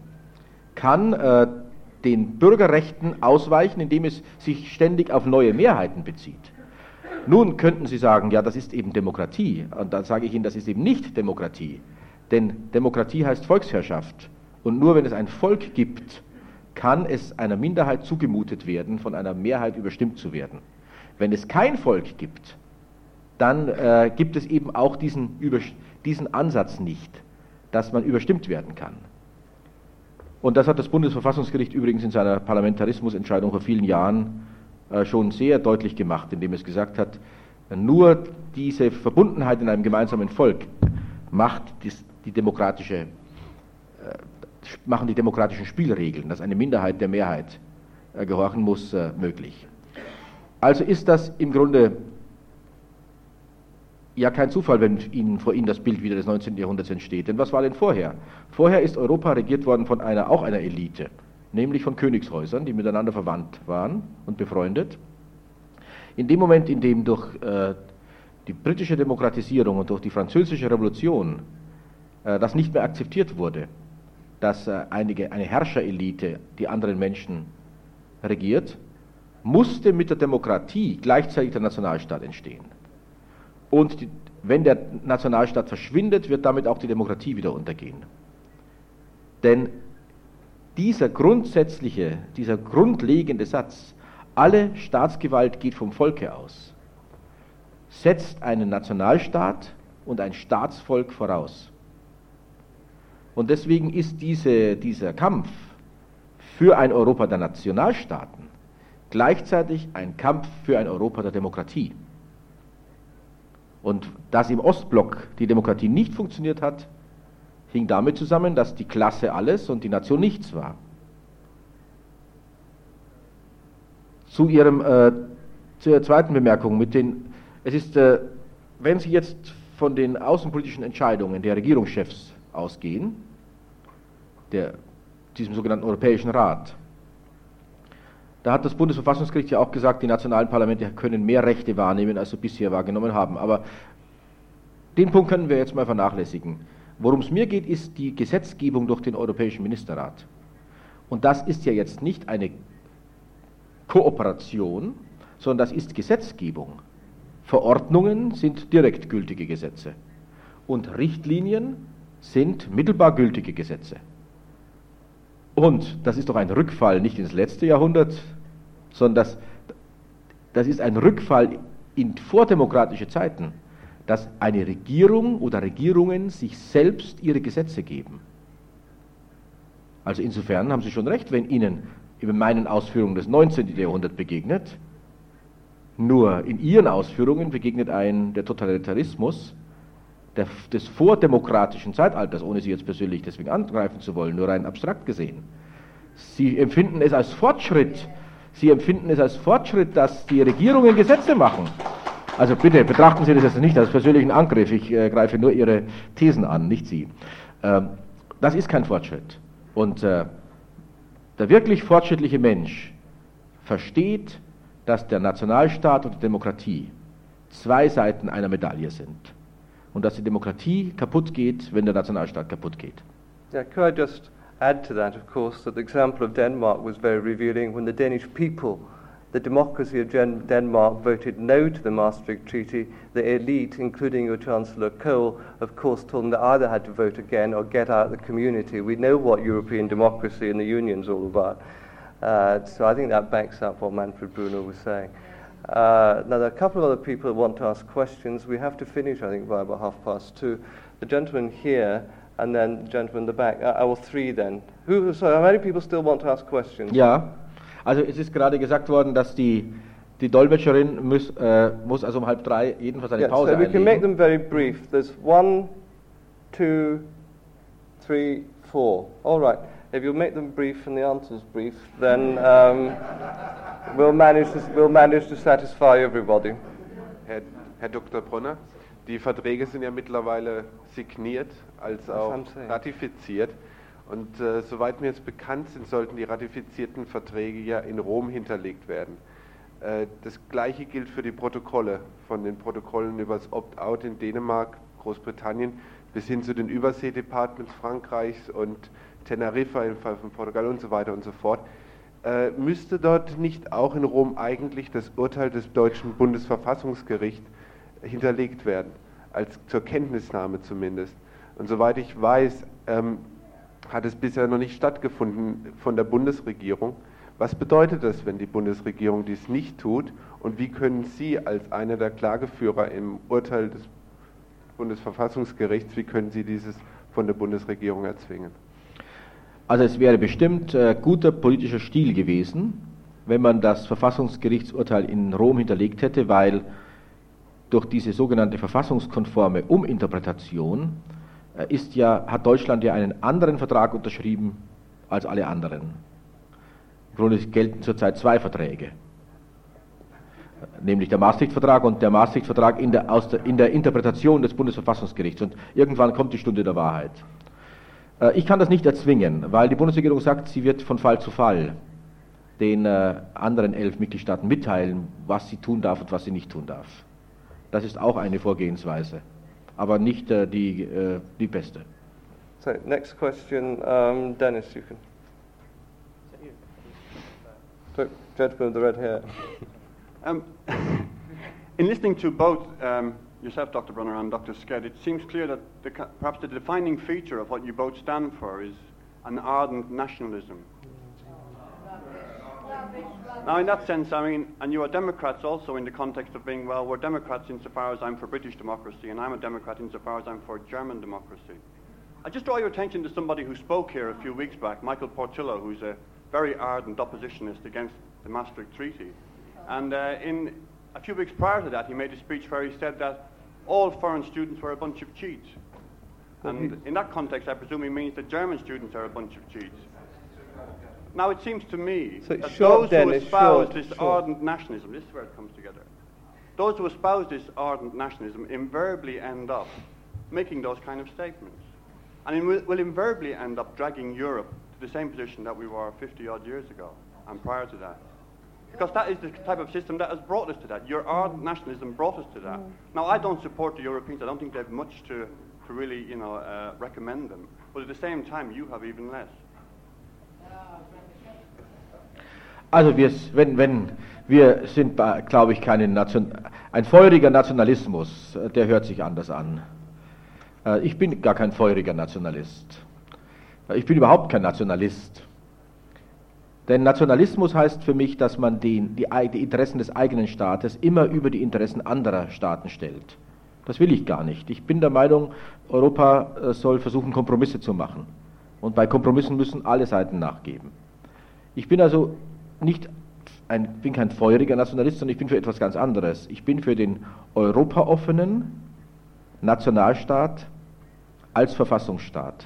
den Bürgerrechten ausweichen, indem es sich ständig auf neue Mehrheiten bezieht. Nun könnten Sie sagen, ja, das ist eben Demokratie. Und dann sage ich Ihnen, das ist eben nicht Demokratie. Denn Demokratie heißt Volksherrschaft. Und nur wenn es ein Volk gibt, kann es einer Minderheit zugemutet werden, von einer Mehrheit überstimmt zu werden. Wenn es kein Volk gibt, dann gibt es eben auch diesen Ansatz nicht, dass man überstimmt werden kann. Und das hat das Bundesverfassungsgericht übrigens in seiner Parlamentarismusentscheidung vor vielen Jahren schon sehr deutlich gemacht, indem es gesagt hat, nur diese Verbundenheit in einem gemeinsamen Volk machen die demokratischen Spielregeln, dass eine Minderheit der Mehrheit gehorchen muss, möglich. Also ist das im Grunde ja kein Zufall, wenn vor Ihnen das Bild wieder des 19. Jahrhunderts entsteht. Denn was war denn vorher? Vorher ist Europa regiert worden von auch einer Elite, nämlich von Königshäusern, die miteinander verwandt waren und befreundet. In dem Moment, in dem durch die britische Demokratisierung und durch die französische Revolution das nicht mehr akzeptiert wurde, dass eine Herrscherelite die anderen Menschen regiert, musste mit der Demokratie gleichzeitig der Nationalstaat entstehen. Und wenn der Nationalstaat verschwindet, wird damit auch die Demokratie wieder untergehen. Denn dieser grundlegende Satz, alle Staatsgewalt geht vom Volke aus, setzt einen Nationalstaat und ein Staatsvolk voraus. Und deswegen ist dieser Kampf für ein Europa der Nationalstaaten gleichzeitig ein Kampf für ein Europa der Demokratie. Und dass im Ostblock die Demokratie nicht funktioniert hat, hing damit zusammen, dass die Klasse alles und die Nation nichts war. Zur zweiten Bemerkung, wenn Sie jetzt von den außenpolitischen Entscheidungen der Regierungschefs ausgehen, diesem sogenannten Europäischen Rat, da hat das Bundesverfassungsgericht ja auch gesagt, die nationalen Parlamente können mehr Rechte wahrnehmen, als sie bisher wahrgenommen haben. Aber den Punkt können wir jetzt mal vernachlässigen. Worum es mir geht, ist die Gesetzgebung durch den Europäischen Ministerrat. Und das ist ja jetzt nicht eine Kooperation, sondern das ist Gesetzgebung. Verordnungen sind direkt gültige Gesetze und Richtlinien sind mittelbar gültige Gesetze. Und das ist doch ein Rückfall nicht ins letzte Jahrhundert, sondern das ist ein Rückfall in vordemokratische Zeiten, dass eine Regierung oder Regierungen sich selbst ihre Gesetze geben. Also insofern haben Sie schon recht, wenn Ihnen in meinen Ausführungen des 19. Jahrhunderts begegnet. Nur in Ihren Ausführungen begegnet der Totalitarismus des vordemokratischen Zeitalters, ohne Sie jetzt persönlich deswegen angreifen zu wollen, nur rein abstrakt gesehen. Sie empfinden es als Fortschritt, dass die Regierungen Gesetze machen. Also bitte, betrachten Sie das jetzt nicht als persönlichen Angriff, ich greife nur Ihre Thesen an, nicht Sie. Das ist kein Fortschritt. Und der wirklich fortschrittliche Mensch versteht, dass der Nationalstaat und die Demokratie zwei Seiten einer Medaille sind. Und dass die Demokratie kaputt geht, wenn der Nationalstaat kaputt geht. Yeah, could I just add to that, of course, that the example of Denmark was very revealing when the Danish people, the democracy of Denmark, voted no to the Maastricht Treaty. The elite, including your Chancellor Kohl, of course told them they either had to vote again or get out of the community. We know what European democracy and the Union is all about. So I think that backs up what Manfred Brunner was saying. Now there are a couple of other people who want to ask questions. We have to finish, I think, by about 2:30. The gentleman here, and then the gentleman in the back. Three then. How many people still want to ask questions? Ja, also es ist gerade gesagt worden, dass die Dolmetscherin muss also um 2:30 jedenfalls eine Pause so we can make einlegen. them very brief. There's 1, 2, 3, 4. All right. If you'll make them brief and the answers brief, then we'll manage to satisfy everybody. Herr Dr. Brunner, die Verträge sind ja mittlerweile signiert als auch ratifiziert. Und soweit mir jetzt bekannt sind, sollten die ratifizierten Verträge ja in Rom hinterlegt werden. Das Gleiche gilt für die Protokolle, von den Protokollen über das Opt-out in Dänemark, Großbritannien, bis hin zu den Überseedepartements Frankreichs und Teneriffa im Fall von Portugal und so weiter und so fort. Müsste dort nicht auch in Rom eigentlich das Urteil des deutschen Bundesverfassungsgerichts hinterlegt werden, als zur Kenntnisnahme zumindest? Und soweit ich weiß, hat es bisher noch nicht stattgefunden von der Bundesregierung. Was bedeutet das, wenn die Bundesregierung dies nicht tut? Und wie können Sie als einer der Klageführer im Urteil des Bundesverfassungsgerichts, wie können Sie dieses von der Bundesregierung erzwingen? Also es wäre bestimmt guter politischer Stil gewesen, wenn man das Verfassungsgerichtsurteil in Rom hinterlegt hätte, weil durch diese sogenannte verfassungskonforme Uminterpretation hat Deutschland ja einen anderen Vertrag unterschrieben als alle anderen. Im Grunde gelten zurzeit zwei Verträge, nämlich der Maastricht-Vertrag und der Maastricht-Vertrag in der Interpretation des Bundesverfassungsgerichts. Und irgendwann kommt die Stunde der Wahrheit. Ich kann das nicht erzwingen, weil die Bundesregierung sagt, sie wird von Fall zu Fall den anderen 11 Mitgliedstaaten mitteilen, was sie tun darf und was sie nicht tun darf. Das ist auch eine Vorgehensweise, aber nicht die beste. So, next question, Dennis, you can. So, gentleman with the red hair. In listening to both yourself, Dr. Brunner, and Dr. Sked, it seems clear that perhaps the defining feature of what you both stand for is an ardent nationalism. Now, in that sense, I mean, and you are Democrats also in the context of being, well, we're Democrats insofar as I'm for British democracy, and I'm a Democrat insofar as I'm for German democracy. I just draw your attention to somebody who spoke here a few weeks back, Michael Portillo, who's a very ardent oppositionist against the Maastricht Treaty. And in a few weeks prior to that, he made a speech where he said that all foreign students were a bunch of cheats. And in that context, I presume he means that German students are a bunch of cheats. Now, it seems to me that those who espouse this ardent nationalism, this is where it comes together, those who espouse this ardent nationalism invariably end up making those kind of statements. And will invariably end up dragging Europe to the same position that we were 50-odd years ago and prior to that. Because that is the type of system that has brought us to that. Your ardent nationalism brought us to that. Now, I don't support the Europeans. I don't think they have much to to really, recommend them. But at the same time, you have even less. Also wir sind, glaube ich, ein feuriger Nationalismus, der hört sich anders an. Ich bin gar kein feuriger Nationalist. Ich bin überhaupt kein Nationalist. Denn Nationalismus heißt für mich, dass man die Interessen des eigenen Staates immer über die Interessen anderer Staaten stellt. Das will ich gar nicht. Ich bin der Meinung, Europa soll versuchen, Kompromisse zu machen. Und bei Kompromissen müssen alle Seiten nachgeben. Ich bin also bin kein feuriger Nationalist, sondern ich bin für etwas ganz anderes. Ich bin für den europaoffenen Nationalstaat als Verfassungsstaat.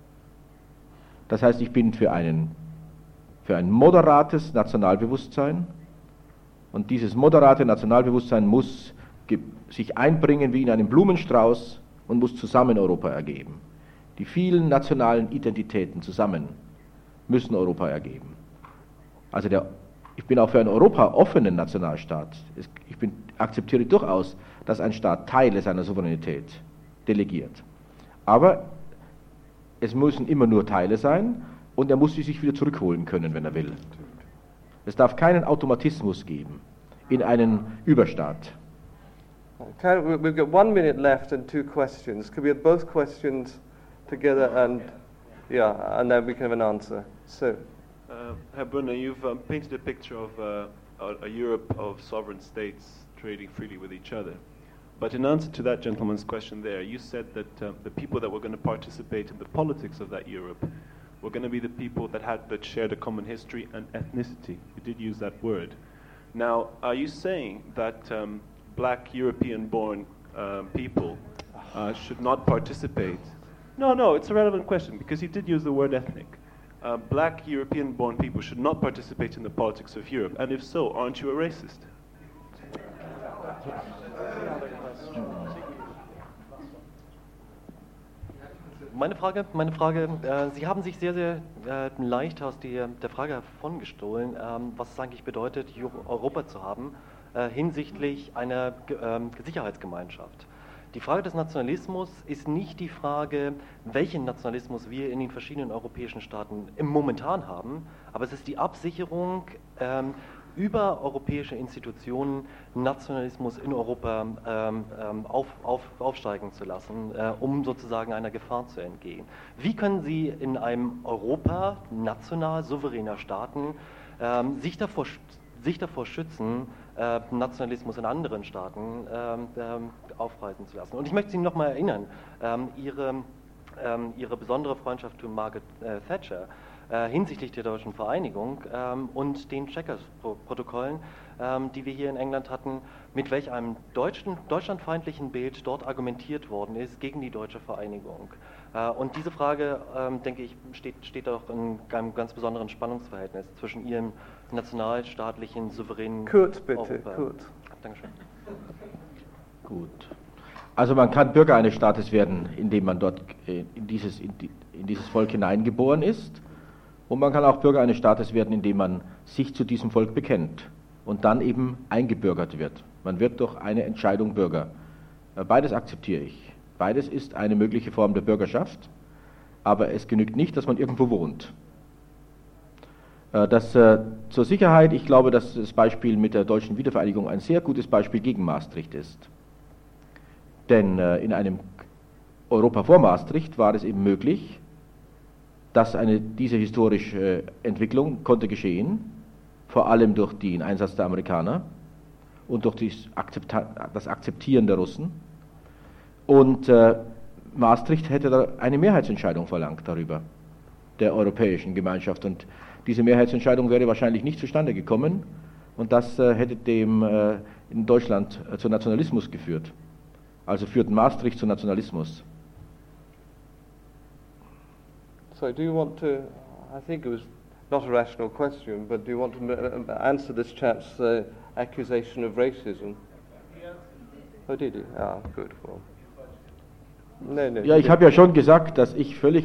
Das heißt, ich bin für ein moderates Nationalbewusstsein, und dieses moderate Nationalbewusstsein muss sich einbringen wie in einem Blumenstrauß und muss zusammen Europa ergeben. Die vielen nationalen Identitäten zusammen müssen Europa ergeben. Also ich bin auch für einen europaoffenen Nationalstaat. Ich akzeptiere durchaus, dass ein Staat Teile seiner Souveränität delegiert. Aber es müssen immer nur Teile sein, und er muss sie sich wieder zurückholen können, wenn er will. Es darf keinen Automatismus geben in einen Überstaat. Okay, we've got 1 minute left and 2 questions. Could we have both questions together and then we can have an answer. So, Herr Brunner, you've painted a picture of a Europe of sovereign states trading freely with each other. But in answer to that gentleman's question there, you said that the people that were going to participate in the politics of that Europe were going to be the people that shared a common history and ethnicity. You did use that word. Now, are you saying that black European-born people should not participate? No, it's a relevant question because you did use the word ethnic. Black European-born people should not participate in the politics of Europe, and if so, aren't you a racist? Meine Frage, Sie haben sich sehr, sehr leicht aus der Frage hervorgestohlen, was es eigentlich bedeutet, Europa zu haben, hinsichtlich einer Sicherheitsgemeinschaft. Die Frage des Nationalismus ist nicht die Frage, welchen Nationalismus wir in den verschiedenen europäischen Staaten momentan haben, aber es ist die Absicherung, über europäische Institutionen Nationalismus in Europa aufsteigen zu lassen, um sozusagen einer Gefahr zu entgehen. Wie können Sie in einem Europa national souveräner Staaten sich davor schützen, Nationalismus in anderen Staaten aufreißen zu lassen? Und ich möchte Sie noch mal erinnern, Ihre besondere Freundschaft zu Margaret Thatcher hinsichtlich der deutschen Vereinigung und den Chequers-Protokollen, die wir hier in England hatten, mit welch einem deutschlandfeindlichen Bild dort argumentiert worden ist gegen die deutsche Vereinigung. Und diese Frage, denke ich, steht auch in einem ganz besonderen Spannungsverhältnis zwischen Ihrem nationalstaatlichen, souveränen Kurz bitte, Europa. kurz. Dankeschön. Gut. Also man kann Bürger eines Staates werden, indem man dort in dieses Volk hineingeboren ist. Und man kann auch Bürger eines Staates werden, indem man sich zu diesem Volk bekennt und dann eben eingebürgert wird. Man wird durch eine Entscheidung Bürger. Beides akzeptiere ich. Beides ist eine mögliche Form der Bürgerschaft, aber es genügt nicht, dass man irgendwo wohnt. Zur Sicherheit, ich glaube, dass das Beispiel mit der deutschen Wiedervereinigung ein sehr gutes Beispiel gegen Maastricht ist. Denn in einem Europa vor Maastricht war es eben möglich, dass diese historische Entwicklung konnte geschehen, vor allem durch den Einsatz der Amerikaner und durch das Akzeptieren der Russen. Und Maastricht hätte da eine Mehrheitsentscheidung verlangt darüber, der europäischen Gemeinschaft. Und diese Mehrheitsentscheidung wäre wahrscheinlich nicht zustande gekommen und das hätte in Deutschland zu Nationalismus geführt. Also führt Maastricht zu Nationalismus. So do you want to, I think it was not a rational question, but do you want to answer this chap's accusation of racism? Oh, did you? Ah, good. Well. No. Ja, ich habe ja schon gesagt, dass ich völlig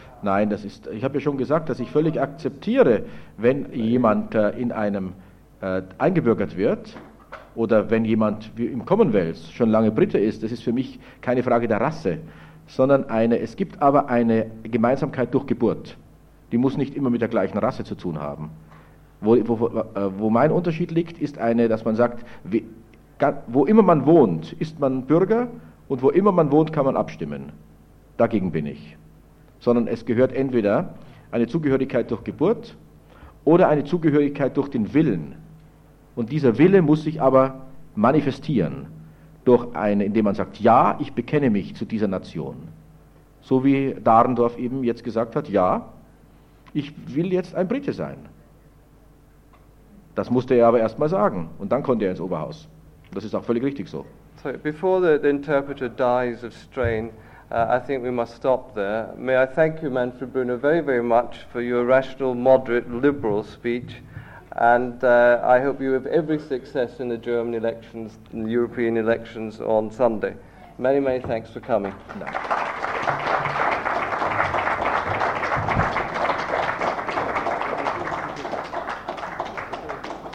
akzeptiere, wenn jemand eingebürgert wird oder wenn jemand wie im Commonwealth schon lange Brite ist. Das ist für mich keine Frage der Rasse. sondern es gibt aber eine Gemeinsamkeit durch Geburt. Die muss nicht immer mit der gleichen Rasse zu tun haben. Wo mein Unterschied liegt, ist dass man sagt, wo immer man wohnt, ist man Bürger und wo immer man wohnt, kann man abstimmen. Dagegen bin ich. Sondern es gehört entweder eine Zugehörigkeit durch Geburt oder eine Zugehörigkeit durch den Willen. Und dieser Wille muss sich aber manifestieren, indem man sagt, ja, ich bekenne mich zu dieser Nation. So wie Dahrendorf eben jetzt gesagt hat, ja, ich will jetzt ein Brite sein. Das musste er aber erst mal sagen und dann konnte er ins Oberhaus. Das ist auch völlig richtig so. So before the interpreter dies of strain, I think we must stop there. May I thank you, Manfred Brunner, very, very much for your rational, moderate, liberal speech, and I hope you have every success in the German elections, in the European elections on Sunday. Many, many thanks for coming. Danke.